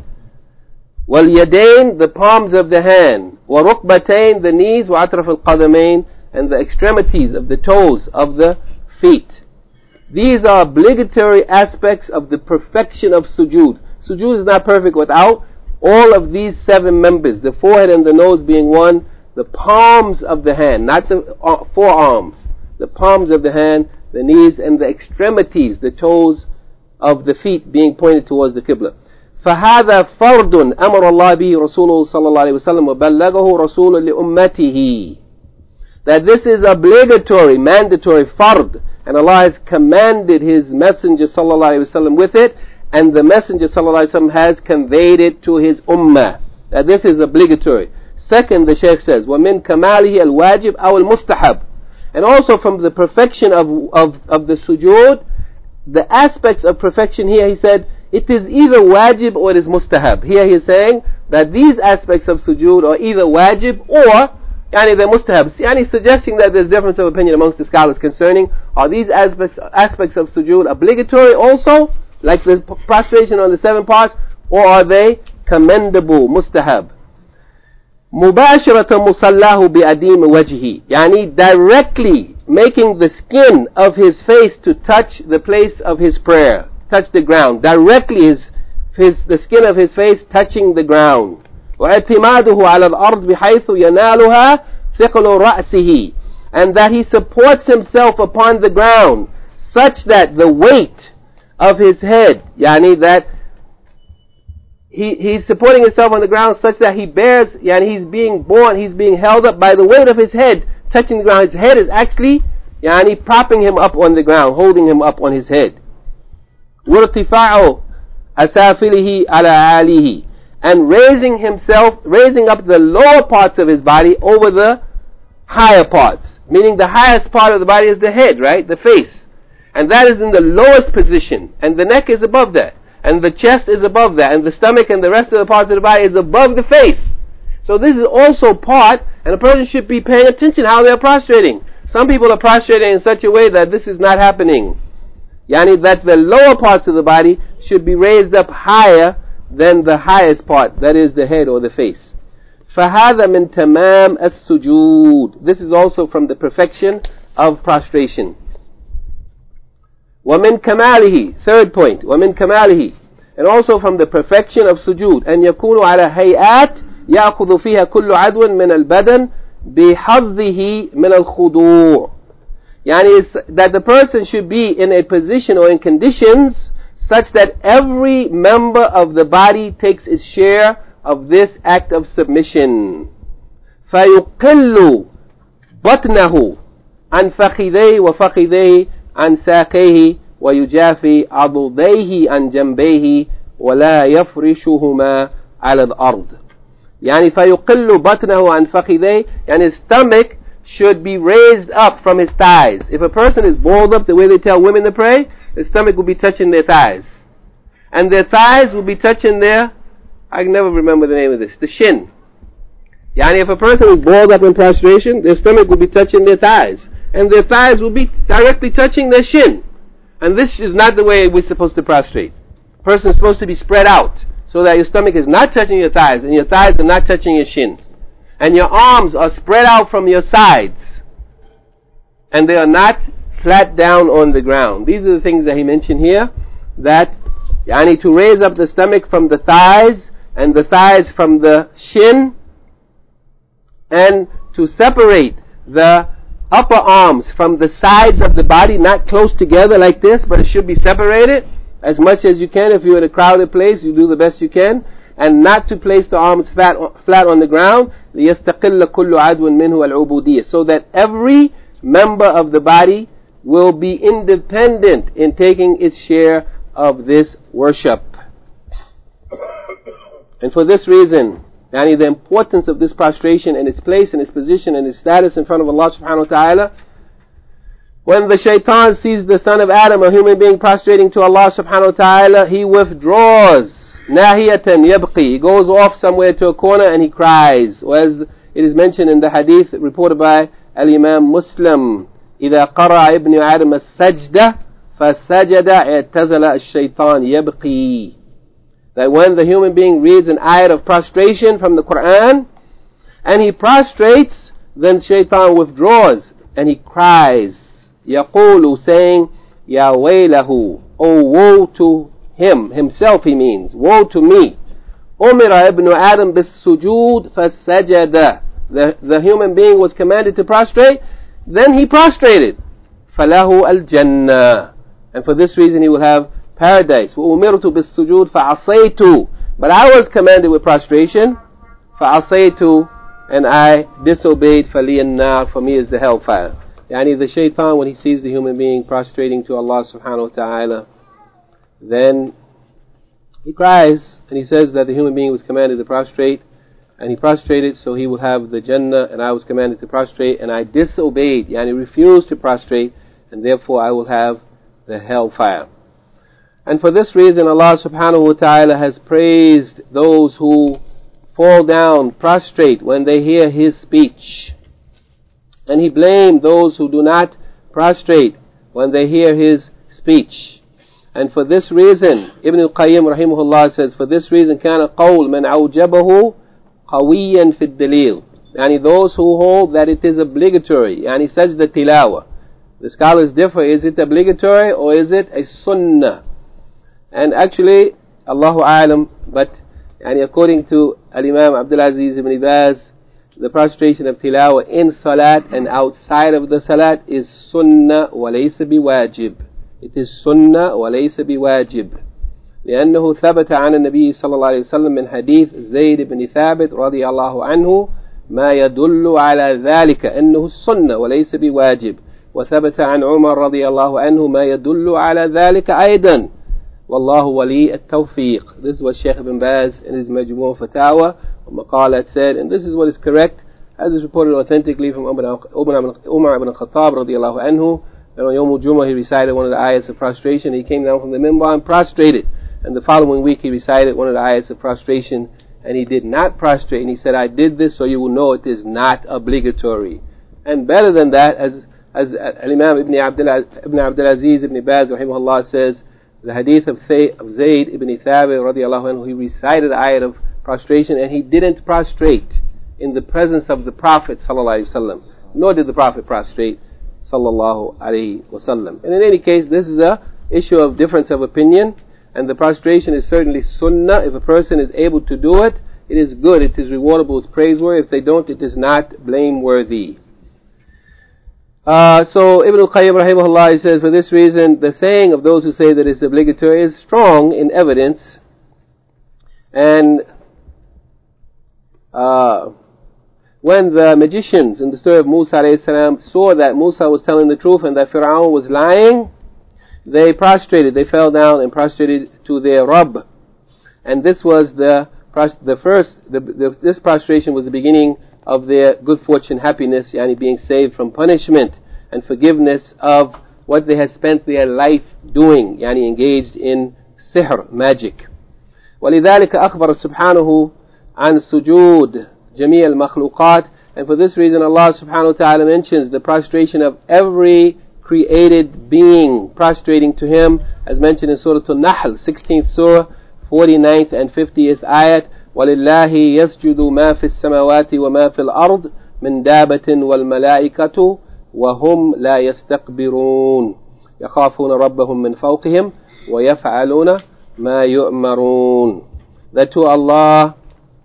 Wal yadain, the palms of the hand. Wa rukbatain, the knees. Wa atraf al-qadamain, and the extremities of the toes of the feet. These are obligatory aspects of the perfection of sujood. Sujood is not perfect without all of these seven members, the forehead and the nose being one, the palms of the hand, not the uh, forearms, the palms of the hand, the knees, and the extremities, the toes of the feet being pointed towards the Qibla. فَهَذَا فَرْضٌ أَمَرَ اللَّهُ بِهِ رَسُولُهُ صَلَّى اللَّهُ عَلَيْهِ وَسَلَّمَ وَبَلَّغَهُ رَسُولٌ لِأُمَّتِهِ. That this is obligatory, mandatory, fard, and Allah has commanded His Messenger sallallahu alaihi wasallam with it, and the Messenger sallallahu alaihi wasallam has conveyed it to his ummah. That this is obligatory. Second, the Shaykh says, وَمِن كَمَالِهِ الْوَاجِبِ أَوْ الْمُسْتَحَبِ. And also from the perfection of, of, of the sujood, the aspects of perfection here, he said, it is either wajib or it is mustahab. Here he is saying that these aspects of sujood are either wajib or yani they're mustahab. Yani suggesting that there's difference of opinion amongst the scholars concerning, are these aspects aspects of sujood obligatory also, like the prostration on the seven parts, or are they commendable, mustahab? Mubasharatan musallahu bi adim wajhi, yani directly making the skin of his face to touch the place of his prayer, touch the ground, directly his, his the skin of his face touching the ground. وَاعْتِمَادُهُ عَلَى الْأَرْضِ بِحَيْثُ يَنَالُهَا ثِقْلُ رَأْسِهِ, and that he supports himself upon the ground such that the weight of his head, yani that he, he's supporting himself on the ground such that he bears, yani he's being borne, he's being held up by the weight of his head touching the ground. His head is actually yani propping him up on the ground, holding him up on his head. وَارْتِفَاعُ أسافله على عاليه, and raising himself, raising up the lower parts of his body over the higher parts. Meaning the highest part of the body is the head, right? The face. And that is in the lowest position. And the neck is above that. And the chest is above that. And the stomach and the rest of the parts of the body is above the face. So this is also part, and a person should be paying attention how they are prostrating. Some people are prostrating in such a way that this is not happening. Yani that the lower parts of the body should be raised up higher than the highest part, that is the head or the face. فَهَذَا مِن تَمَامِ السُّجُودِ. This is also from the perfection of prostration. وَمِن كَمَالِهِ. Third point. وَمِن كَمَالِهِ. And also from the perfection of sujood. أَن يَكُونُ عَلَى هَيْئَاتٍ يأخذ فيها كل عضو من البدن بحظه من الخضوع. يعني that the person should be in a position or in conditions such that every member of the body takes its share of this act of submission. فيقل بطنه عن فخذيه وفخذيه عن ساقيه ويجافي عضديه عن جنبيه ولا يفرشهما على الأرض. يعني فيقل بطنه عن فخذيه, and his stomach should be raised up from his thighs. If a person is balled up the way they tell women to pray, his stomach will be touching their thighs. And their thighs will be touching their, I can never remember the name of this, the shin. Yani if a person is balled up in prostration, their stomach will be touching their thighs. And their thighs will be directly touching their shin. And this is not the way we're supposed to prostrate. A person is supposed to be spread out, so that your stomach is not touching your thighs, and your thighs are not touching your shin. And your arms are spread out from your sides, and they are not flat down on the ground. These are the things that he mentioned here, that yani to raise up the stomach from the thighs, and the thighs from the shin, and to separate the upper arms from the sides of the body, not close together like this, but it should be separated as much as you can. If you're in a crowded place, you do the best you can, and not to place the arms flat, flat on the ground, لِيَسْتَقِلَّ كُلُّ عَدْوٍ مِّنْهُ الْعُبُودِيَّةِ, so that every member of the body will be independent in taking its share of this worship. And for this reason, yani the importance of this prostration and its place and its position and its status in front of Allah subhanahu wa ta'ala, when the shaitan sees the son of Adam, a human being, prostrating to Allah subhanahu wa ta'ala, he withdraws. Nahiyatan yabqi. He goes off somewhere to a corner and he cries. Or as it is mentioned in the hadith reported by Al-Imam Muslim, إِذَا قَرَأَ ابْنُ آدَمَ السَّجْدَةَ فَسَجَدَ اعْتَزَلَ الشَّيْطَانِ يَبْقِي. That when the human being reads an ayat of prostration from the Quran and he prostrates, then shaitan withdraws and he cries, يقول, saying, يا ويله, oh woe to him, himself he means, woe to me. أمر ابن آدم بالسجود فسجد. The, the human being was commanded to prostrate, then he prostrated. فله الجنة. And for this reason he will have paradise. وأمرت بالسجود فعصيت. But I was commanded with prostration. فعصيت, and I disobeyed. فلي النار, for me is the hellfire. Yani the shaitan, when he sees the human being prostrating to Allah subhanahu wa ta'ala, then he cries and he says that the human being was commanded to prostrate, and he prostrated, so he will have the Jannah, and I was commanded to prostrate and I disobeyed, yani refused to prostrate, and therefore I will have the hellfire. And for this reason Allah subhanahu wa ta'ala has praised those who fall down prostrate when they hear his speech, and he blamed those who do not prostrate when they hear his speech. And for this reason, Ibn al-Qayyim rahimahullah says, for this reason كان قول من أوجبه قويا في الدليل. Yani those who hold that it is obligatory, yani sajda tilawa. The scholars differ, is it obligatory or is it a sunnah? And actually, Allahu a'lam, but yani according to Al-Imam Abdul Aziz ibn Baz, the prostration of tilawa in salat and outside of the salat is sunnah wa laysa biwajib. It is sunnah wa laysa biwajib. لأنه ثبت عن النبي صلى الله عليه وسلم من حديث زيد بن ثابت رضي الله عنه ما يدل على ذلك أنه السنة وليس بواجب. وثبت عن عمر رضي الله عنه ما يدل على ذلك أيضا Wallahu wali at-tawfiq. This is what Shaykh Ibn Baz in his Majmu' Fatawa Maqalat said, and this is what is correct, as is reported authentically from Umar ibn Khattab radiallahu anhu, that on Yawm al-Jumu'ah he recited one of the ayats of prostration. He came down from the minbar and prostrated, and the following week he recited one of the ayats of prostration, and he did not prostrate, and he said, I did this so you will know it is not obligatory. And better than that, as as Imam Ibn Abdul Ibn Abdul Aziz Ibn Baz rahimahullah says, the hadith of Zayd ibn Thabit radiallahu anhu, he recited the ayat of prostration and he didn't prostrate in the presence of the Prophet sallallahu alaihi wasallam, nor did the Prophet prostrate sallallahu alaihi wasallam. And in any case, this is a issue of difference of opinion, and the prostration is certainly sunnah. If a person is able to do it, it is good, it is rewardable, it's praiseworthy. If they don't, it is not blameworthy. Uh, so Ibn al-Qayyim rahimahullah, he says, for this reason, the saying of those who say that it's obligatory is strong in evidence. And uh, when the magicians in the story of Musa alayhi salam saw that Musa was telling the truth and that Fir'aun was lying, they prostrated, they fell down and prostrated to their Rabb. And this was the the first, the, the, this prostration was the beginning of their good fortune, happiness, yani being saved from punishment and forgiveness of what they had spent their life doing, yani engaged in sihr, magic. وَلِذَلِكَ أَخْبَرَ سُبْحَانَهُ عَنْ سُجُودِ جَمِيعَ الْمَخْلُوقَاتِ. And for this reason Allah subhanahu wa ta'ala mentions the prostration of every created being prostrating to Him, as mentioned in Surah An-Nahl, sixteenth Surah, forty-ninth and fiftieth ayat. وَلِلَّهِ يَسْجُدُ مَا فِي السَّمَاوَاتِ وَمَا فِي الْأَرْضِ مِنْ دَابَةٍ وَالْمَلَائِكَةُ وَهُمْ لَا يَسْتَكْبِرُونَ يَخَافُونَ رَبَّهُمْ مِنْ فَوْقِهِمْ وَيَفْعَلُونَ مَا يُؤْمَرُونَ. That to Allah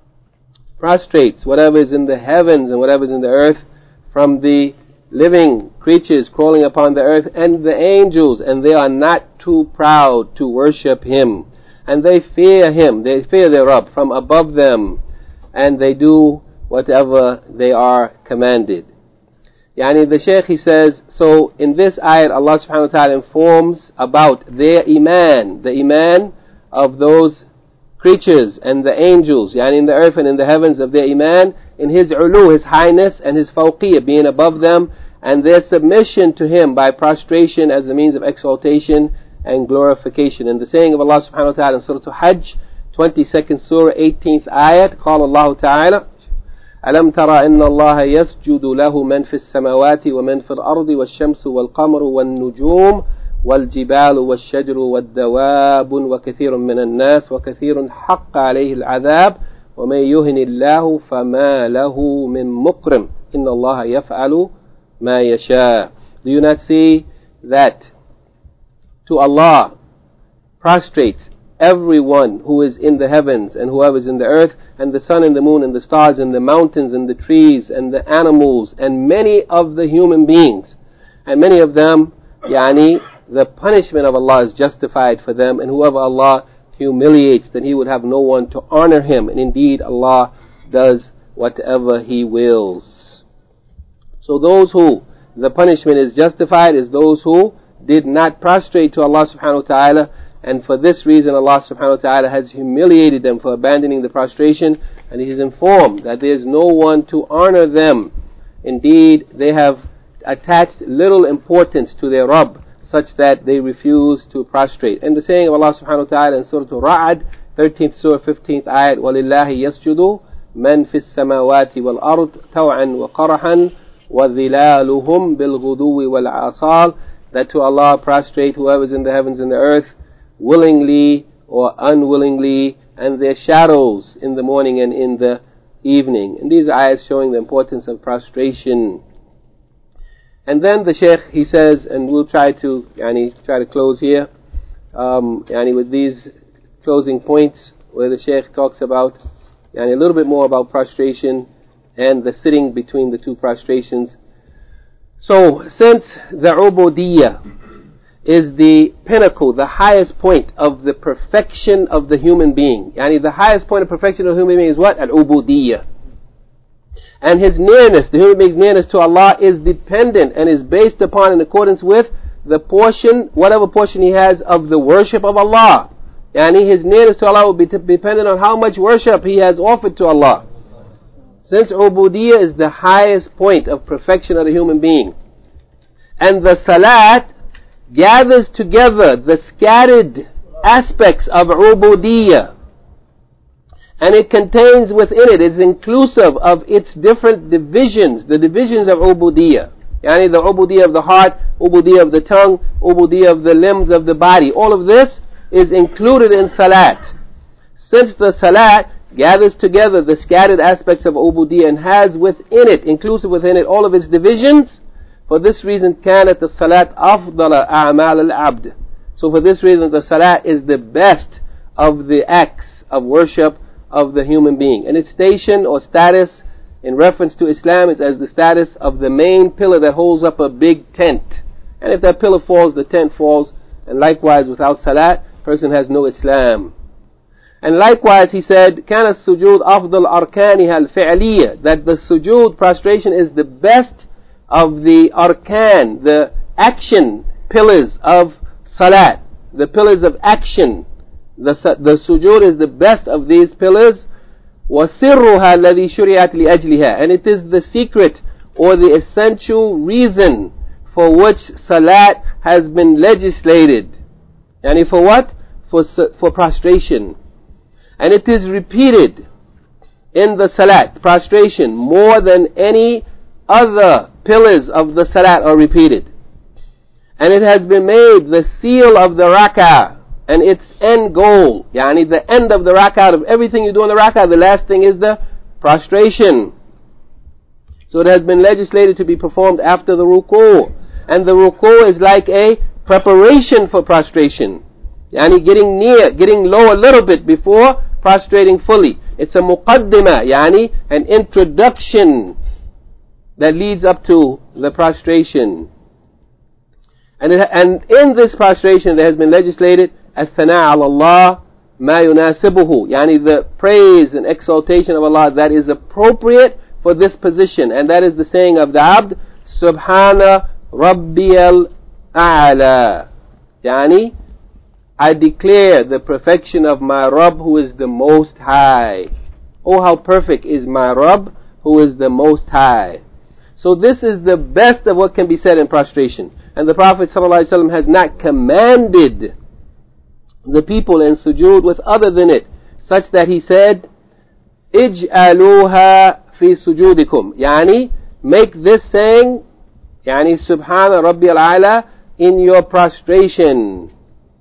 prostrates whatever is in the heavens and whatever is in the earth, from the living creatures crawling upon the earth and the angels, and they are not too proud to worship Him. And they fear Him, they fear their Rabb from above them, and they do whatever they are commanded. Yani the Shaykh, he says, so in this ayat Allah subhanahu wa ta'ala informs about their iman, the iman of those creatures and the angels, yani in the earth and in the heavens, of their iman in His ulu, His highness, and His fawqiyah, being above them, and their submission to Him by prostration as a means of exaltation and glorification. And the saying of Allah subhanahu wa ta'ala in Surah Hajj, twenty-second Surah, eighteenth ayat, قال الله تعالى ألم ترى إن الله يسجد له من في السماوات ومن في الأرض والشمس والقمر والنجوم والجبال والشجر والدواب وكثير من الناس وكثير حق عليه العذاب ومن يهن الله فما له من مكرم إن الله يفعل ما يشاء. Do you not see that to Allah prostrates everyone who is in the heavens and whoever is in the earth, and the sun and the moon and the stars and the mountains and the trees and the animals and many of the human beings, and many of them, yani the punishment of Allah is justified for them, and whoever Allah humiliates, then He would have no one to honor him, and indeed Allah does whatever He wills. So those who the punishment is justified is those who did not prostrate to Allah subhanahu wa ta'ala, and for this reason Allah subhanahu wa ta'ala has humiliated them for abandoning the prostration, and He is informed that there is no one to honor them. Indeed, they have attached little importance to their Rabb, such that they refuse to prostrate. And the saying of Allah subhanahu wa ta'ala in Surah Al-Ra'd, thirteenth Surah, fifteenth ayat, وَلِلَّهِ يَسْجُدُ مَنْ فِي السَّمَاوَاتِ وَالْأَرْضِ تَوْعًا وَقَرَحًا وَظِلَالُهُمْ بِالْغُدُوِّ وَالْعَصَالِ. That to Allah prostrate whoever is in the heavens and the earth, willingly or unwillingly, and their shadows in the morning and in the evening. And these are ayats showing the importance of prostration. And then the Shaykh, he says, and we'll try to yani, try to close here um, yani, with these closing points, where the Shaykh talks about yani, a little bit more about prostration and the sitting between the two prostrations. So, since the ubudiyyah is the pinnacle, the highest point of the perfection of the human being, yani the highest point of perfection of the human being is what? Al-ubudiyyah. And his nearness, the human being's nearness to Allah, is dependent and is based upon, in accordance with, the portion, whatever portion he has of the worship of Allah. Yani his nearness to Allah will be dependent on how much worship he has offered to Allah. Since ubudiyya is the highest point of perfection of the human being. And the salat gathers together the scattered aspects of ubudiyya. And it contains within it, it's inclusive of its different divisions, the divisions of ubudiyya. Yani the ubudiyya of the heart, ubudiyya of the tongue, ubudiyya of the limbs of the body. All of this is included in salat. Since the salat gathers together the scattered aspects of ubudiyya and has within it, inclusive within it, all of its divisions, for this reason, كانت الصلاة أفضل أعمال العبد. So for this reason, the salat is the best of the acts of worship of the human being. And its station or status in reference to Islam is as the status of the main pillar that holds up a big tent. And if that pillar falls, the tent falls. And likewise, without salat, person has no Islam. And likewise, he said, كان السجود أفضل أركانها الفعلية, that the sujood, prostration, is the best of the arkan, the action pillars of salat, the pillars of action. The, the sujood is the best of these pillars. وَسِرُّهَا الَّذِي شُرِعَتْ لِأَجْلِهَا, and it is the secret or the essential reason for which salat has been legislated. And for what? For, for prostration. And it is repeated in the salat, prostration, more than any other pillars of the salat are repeated. And it has been made the seal of the rak'ah and its end goal. Yani the end of the rak'ah, of everything you do in the rak'ah, the last thing is the prostration. So it has been legislated to be performed after the ruku'. And the ruku' is like a preparation for prostration. Yani getting near, getting low a little bit before prostrating fully. It's a muqaddimah, yani an introduction that leads up to the prostration. And, it, and in this prostration there has been legislated الثناء على الله ما يناسبه, yani the praise and exaltation of Allah that is appropriate for this position. And that is the saying of the abd, Subhana Rabbiyal A'la, yani I declare the perfection of my Rabb who is the most high. Oh, how perfect is my Rabb who is the most high. So this is the best of what can be said in prostration. And the Prophet ﷺ has not commanded the people in sujood with other than it, such that he said, اجعلوها في سجودكم, yani make this saying, yani Subhana Rabbiyal A'la, in your prostration.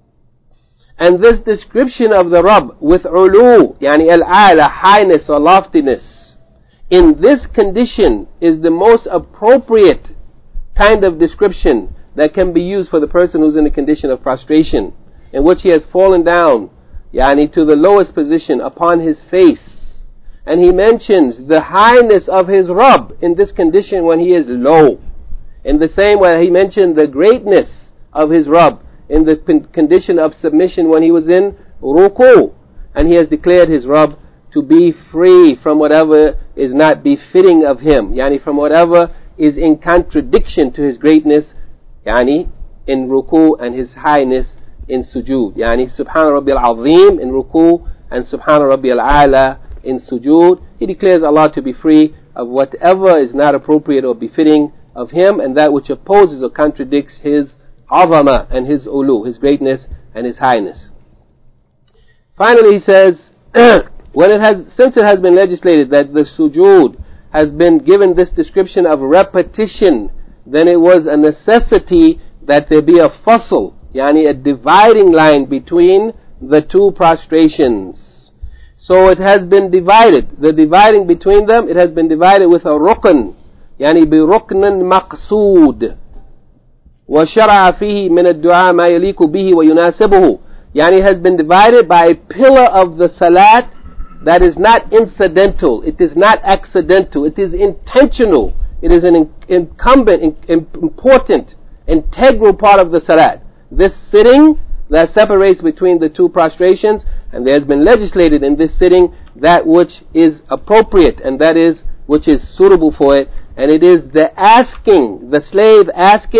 And this description of the Rabb with ulu, yani al-a'la, highness or loftiness, in this condition is the most appropriate kind of description that can be used for the person who's in a condition of prostration, in which he has fallen down, yani to the lowest position upon his face. And he mentions the highness of his Rabb in this condition when he is low. In the same way he mentioned the greatness of his Rabb in the condition of submission when he was in ruku'. And he has declared his Rabb to be free from whatever is not befitting of him, yani from whatever is in contradiction to his greatness, yani in ruku' and his highness in sujood. Yani Subhana Rabbiyal Azim in ruku' and Subhana Rabbiyal A'la in sujood. He declares Allah to be free of whatever is not appropriate or befitting of him, and that which opposes or contradicts his azama and his ulu, his greatness and his highness. Finally he says, when it has, since it has been legislated that the sujood has been given this description of repetition, then it was a necessity that there be a fasl, yani a dividing line between the two prostrations. So it has been divided, the dividing between them, it has been divided with a rukn, yani bi ruknin maqsood. وَشَرَعَ فِيهِ مِنَ الدُّعَاءِ مَا يَلِيكُ بِهِ وَيُنَاسِبُهُ, yani has been divided by a pillar of the salat that is not incidental, it is not accidental, it is intentional, it is an incumbent, important, integral part of the salat. This sitting that separates between the two prostrations, and there has been legislated in this sitting that which is appropriate, and that is which is suitable for it, and it is the asking, the slave asking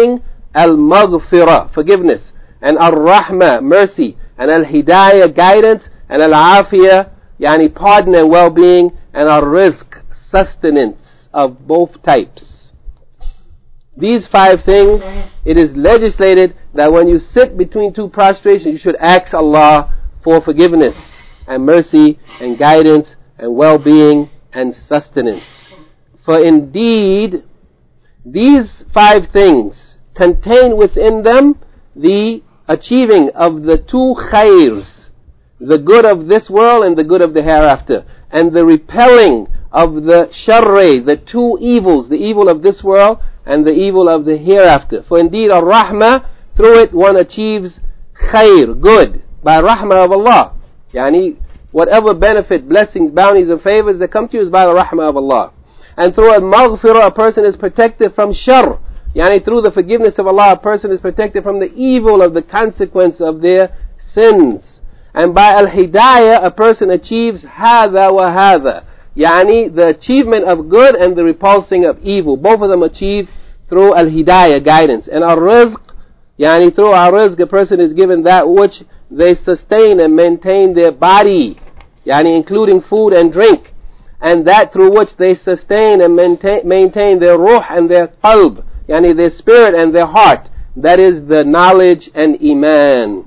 al-maghfirah, forgiveness, and al-rahmah, mercy, and al-hidayah, guidance, and al-afiyah, yani pardon and well-being, and al-rizq, sustenance of both types. These five things, it is legislated that when you sit between two prostrations, you should ask Allah for forgiveness and mercy and guidance and well-being and sustenance. For indeed, these five things contain within them the achieving of the two khairs, the good of this world and the good of the hereafter, and the repelling of the sharri, the two evils, the evil of this world and the evil of the hereafter. For indeed, ar-rahmah, through it one achieves khair, good, by rahmah of Allah. Yani, whatever benefit, blessings, bounties and favors that come to you is by the rahmah of Allah. And through al-maghfirah, a person is protected from shar. Yani, through the forgiveness of Allah, a person is protected from the evil of the consequence of their sins. And by al-hidayah, a person achieves hadha wa hadha. Yani, the achievement of good and the repulsing of evil. Both of them achieved through al-hidayah, guidance. And al-rizq, yani, through al-rizq, a person is given that which they sustain and maintain their body, yani, including food and drink. And that through which they sustain and maintain, maintain their ruh and their qalb, yani, their spirit and their heart. That is the knowledge and iman.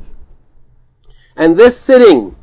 And this sitting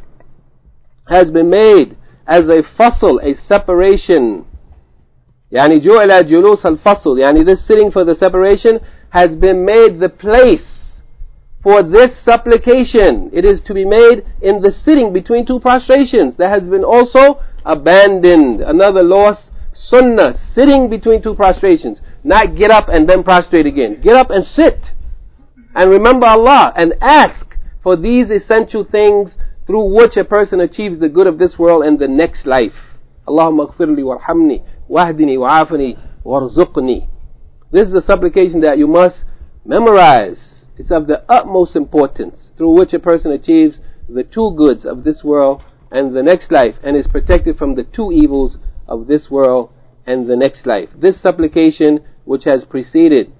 has been made as a fasl, a separation. Yani ju'ila julus al-fasl. Yani this sitting for the separation has been made the place for this supplication. It is to be made in the sitting between two prostrations. That has been also abandoned. Another lost sunnah, sitting between two prostrations. Not get up and then prostrate again. Get up and sit. And remember Allah and ask for these essential things through which a person achieves the good of this world and the next life. Allahumma ighfirli warhamni wahdini wa'afani warzuqni. This is a supplication that you must memorize. It's of the utmost importance, through which a person achieves the two goods of this world and the next life, and is protected from the two evils of this world and the next life. This supplication which has preceded,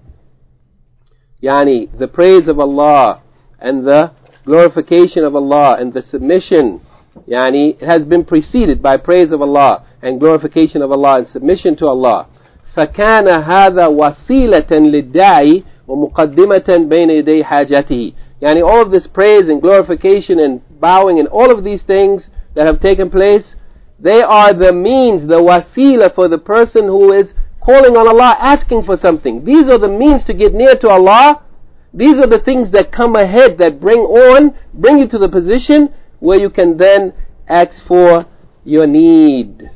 yani the praise of Allah and the glorification of Allah and the submission, yani it has been preceded by praise of Allah and glorification of Allah and submission to Allah. فَكَانَ هَذَا وَسِيلَةً لِلدَّاعِ وَمُقَدِّمَةً بَيْنَ يَدَيْ حَاجَتِهِ. Yani all of this praise and glorification and bowing and all of these things that have taken place, they are the means, the wasila for the person who is calling on Allah, asking for something. These are the means to get near to Allah. These are the things that come ahead, that bring on, bring you to the position where you can then ask for your need.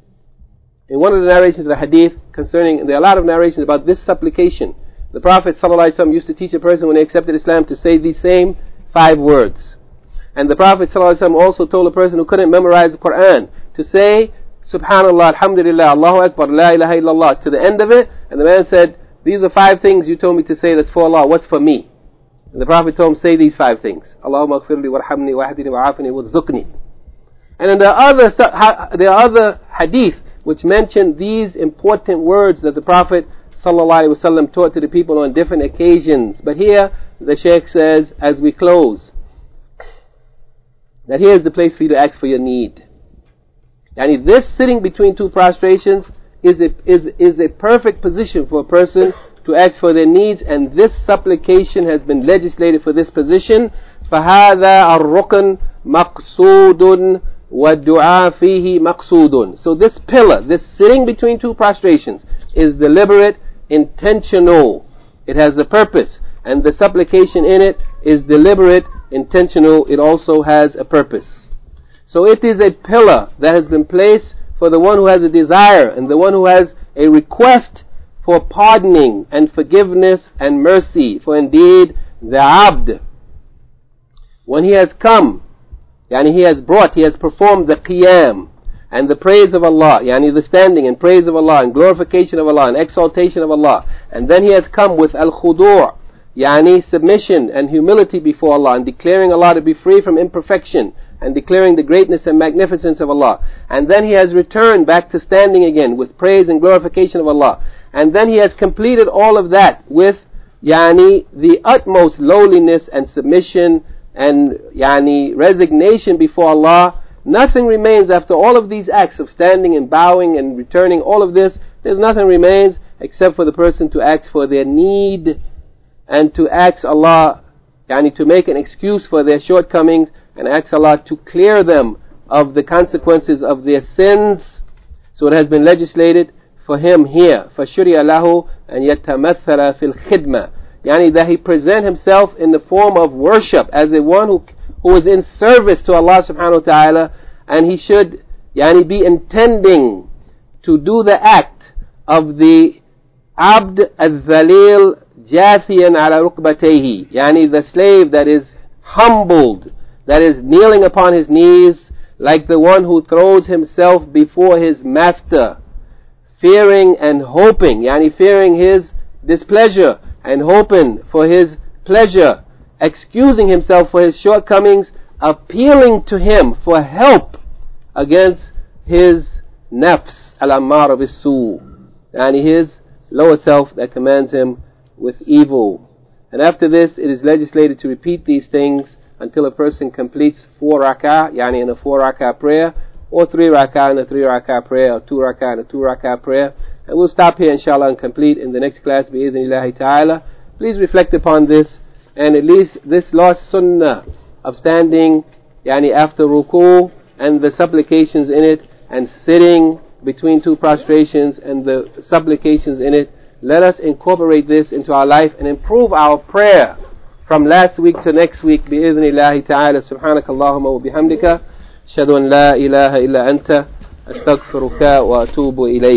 In one of the narrations of the hadith concerning, there are a lot of narrations about this supplication. The Prophet ﷺ used to teach a person when they accepted Islam to say these same five words. And the Prophet ﷺ also told a person who couldn't memorize the Quran to say, Subhanallah, Alhamdulillah, Allahu Akbar, La ilaha illallah, to the end of it. And the man said, these are five things you told me to say that's for Allah. What's for me? And the Prophet told him, say these five things. Allahumma ighfirli warhamni wahdini wa'afini warzuqni. And then there are other, there are other hadith which mention these important words that the Prophet ﷺ taught to the people on different occasions. But here, the Shaykh says, as we close, that here is the place for you to ask for your need. And this sitting between two prostrations is a, is, is a perfect position for a person to ask for their needs, and this supplication has been legislated for this position. فَهَذَا الرُّكْنُ مَقْصُودٌ وَالدُّعَاء فِيهِ مَقْصُودٌ. So this pillar, this sitting between two prostrations, is deliberate, intentional. It has a purpose, and the supplication in it is deliberate, intentional. It also has a purpose. So it is a pillar that has been placed for the one who has a desire and the one who has a request for pardoning and forgiveness and mercy. For indeed, the abd, when he has come, yani he has brought, he has performed the qiyam and the praise of Allah, yani the standing and praise of Allah and glorification of Allah and exaltation of Allah, and then he has come with al-khudu', yani submission and humility before Allah, and declaring Allah to be free from imperfection, and declaring the greatness and magnificence of Allah. And then he has returned back to standing again with praise and glorification of Allah. And then he has completed all of that with yani the utmost lowliness and submission and yani resignation before Allah, nothing remains after all of these acts of standing and bowing and returning, all of this, there's nothing remains except for the person to ask for their need and to ask Allah, yani to make an excuse for their shortcomings and ask Allah to clear them of the consequences of their sins. So it has been legislated for him here, فَشُرِيَ لَهُ أَنْ يَتَمَثَّلَ فِي الْخِدْمَةِ, yani that he present himself in the form of worship as a one who who is in service to Allah subhanahu wa ta'ala, and he should yani be intending to do the act of the abd al-dhalil jathiyan ala rukbatayhi, yani the slave that is humbled, that is kneeling upon his knees like the one who throws himself before his master, fearing and hoping, yani fearing his displeasure and hoping for his pleasure, excusing himself for his shortcomings, appealing to him for help against his nafs al-ammara bis-su, yani his lower self that commands him with evil. And after this it is legislated to repeat these things until a person completes four rak'ah, yani in a four rak'ah prayer, or three rak'ah in a three rak'ah prayer, or two rak'ah in a two rak'ah prayer. And we'll stop here inshallah and complete in the next class bi-idhnillahi ta'ala. Please reflect upon this, and at least this last sunnah of standing yani after ruku and the supplications in it, and sitting between two prostrations and the supplications in it, let us incorporate this into our life and improve our prayer from last week to next week bi-idhnillahi ta'ala. Subhanaka Allahumma wa bihamdika ashhadu an la ilaha illa anta astaghfiruka wa atubu ilayk.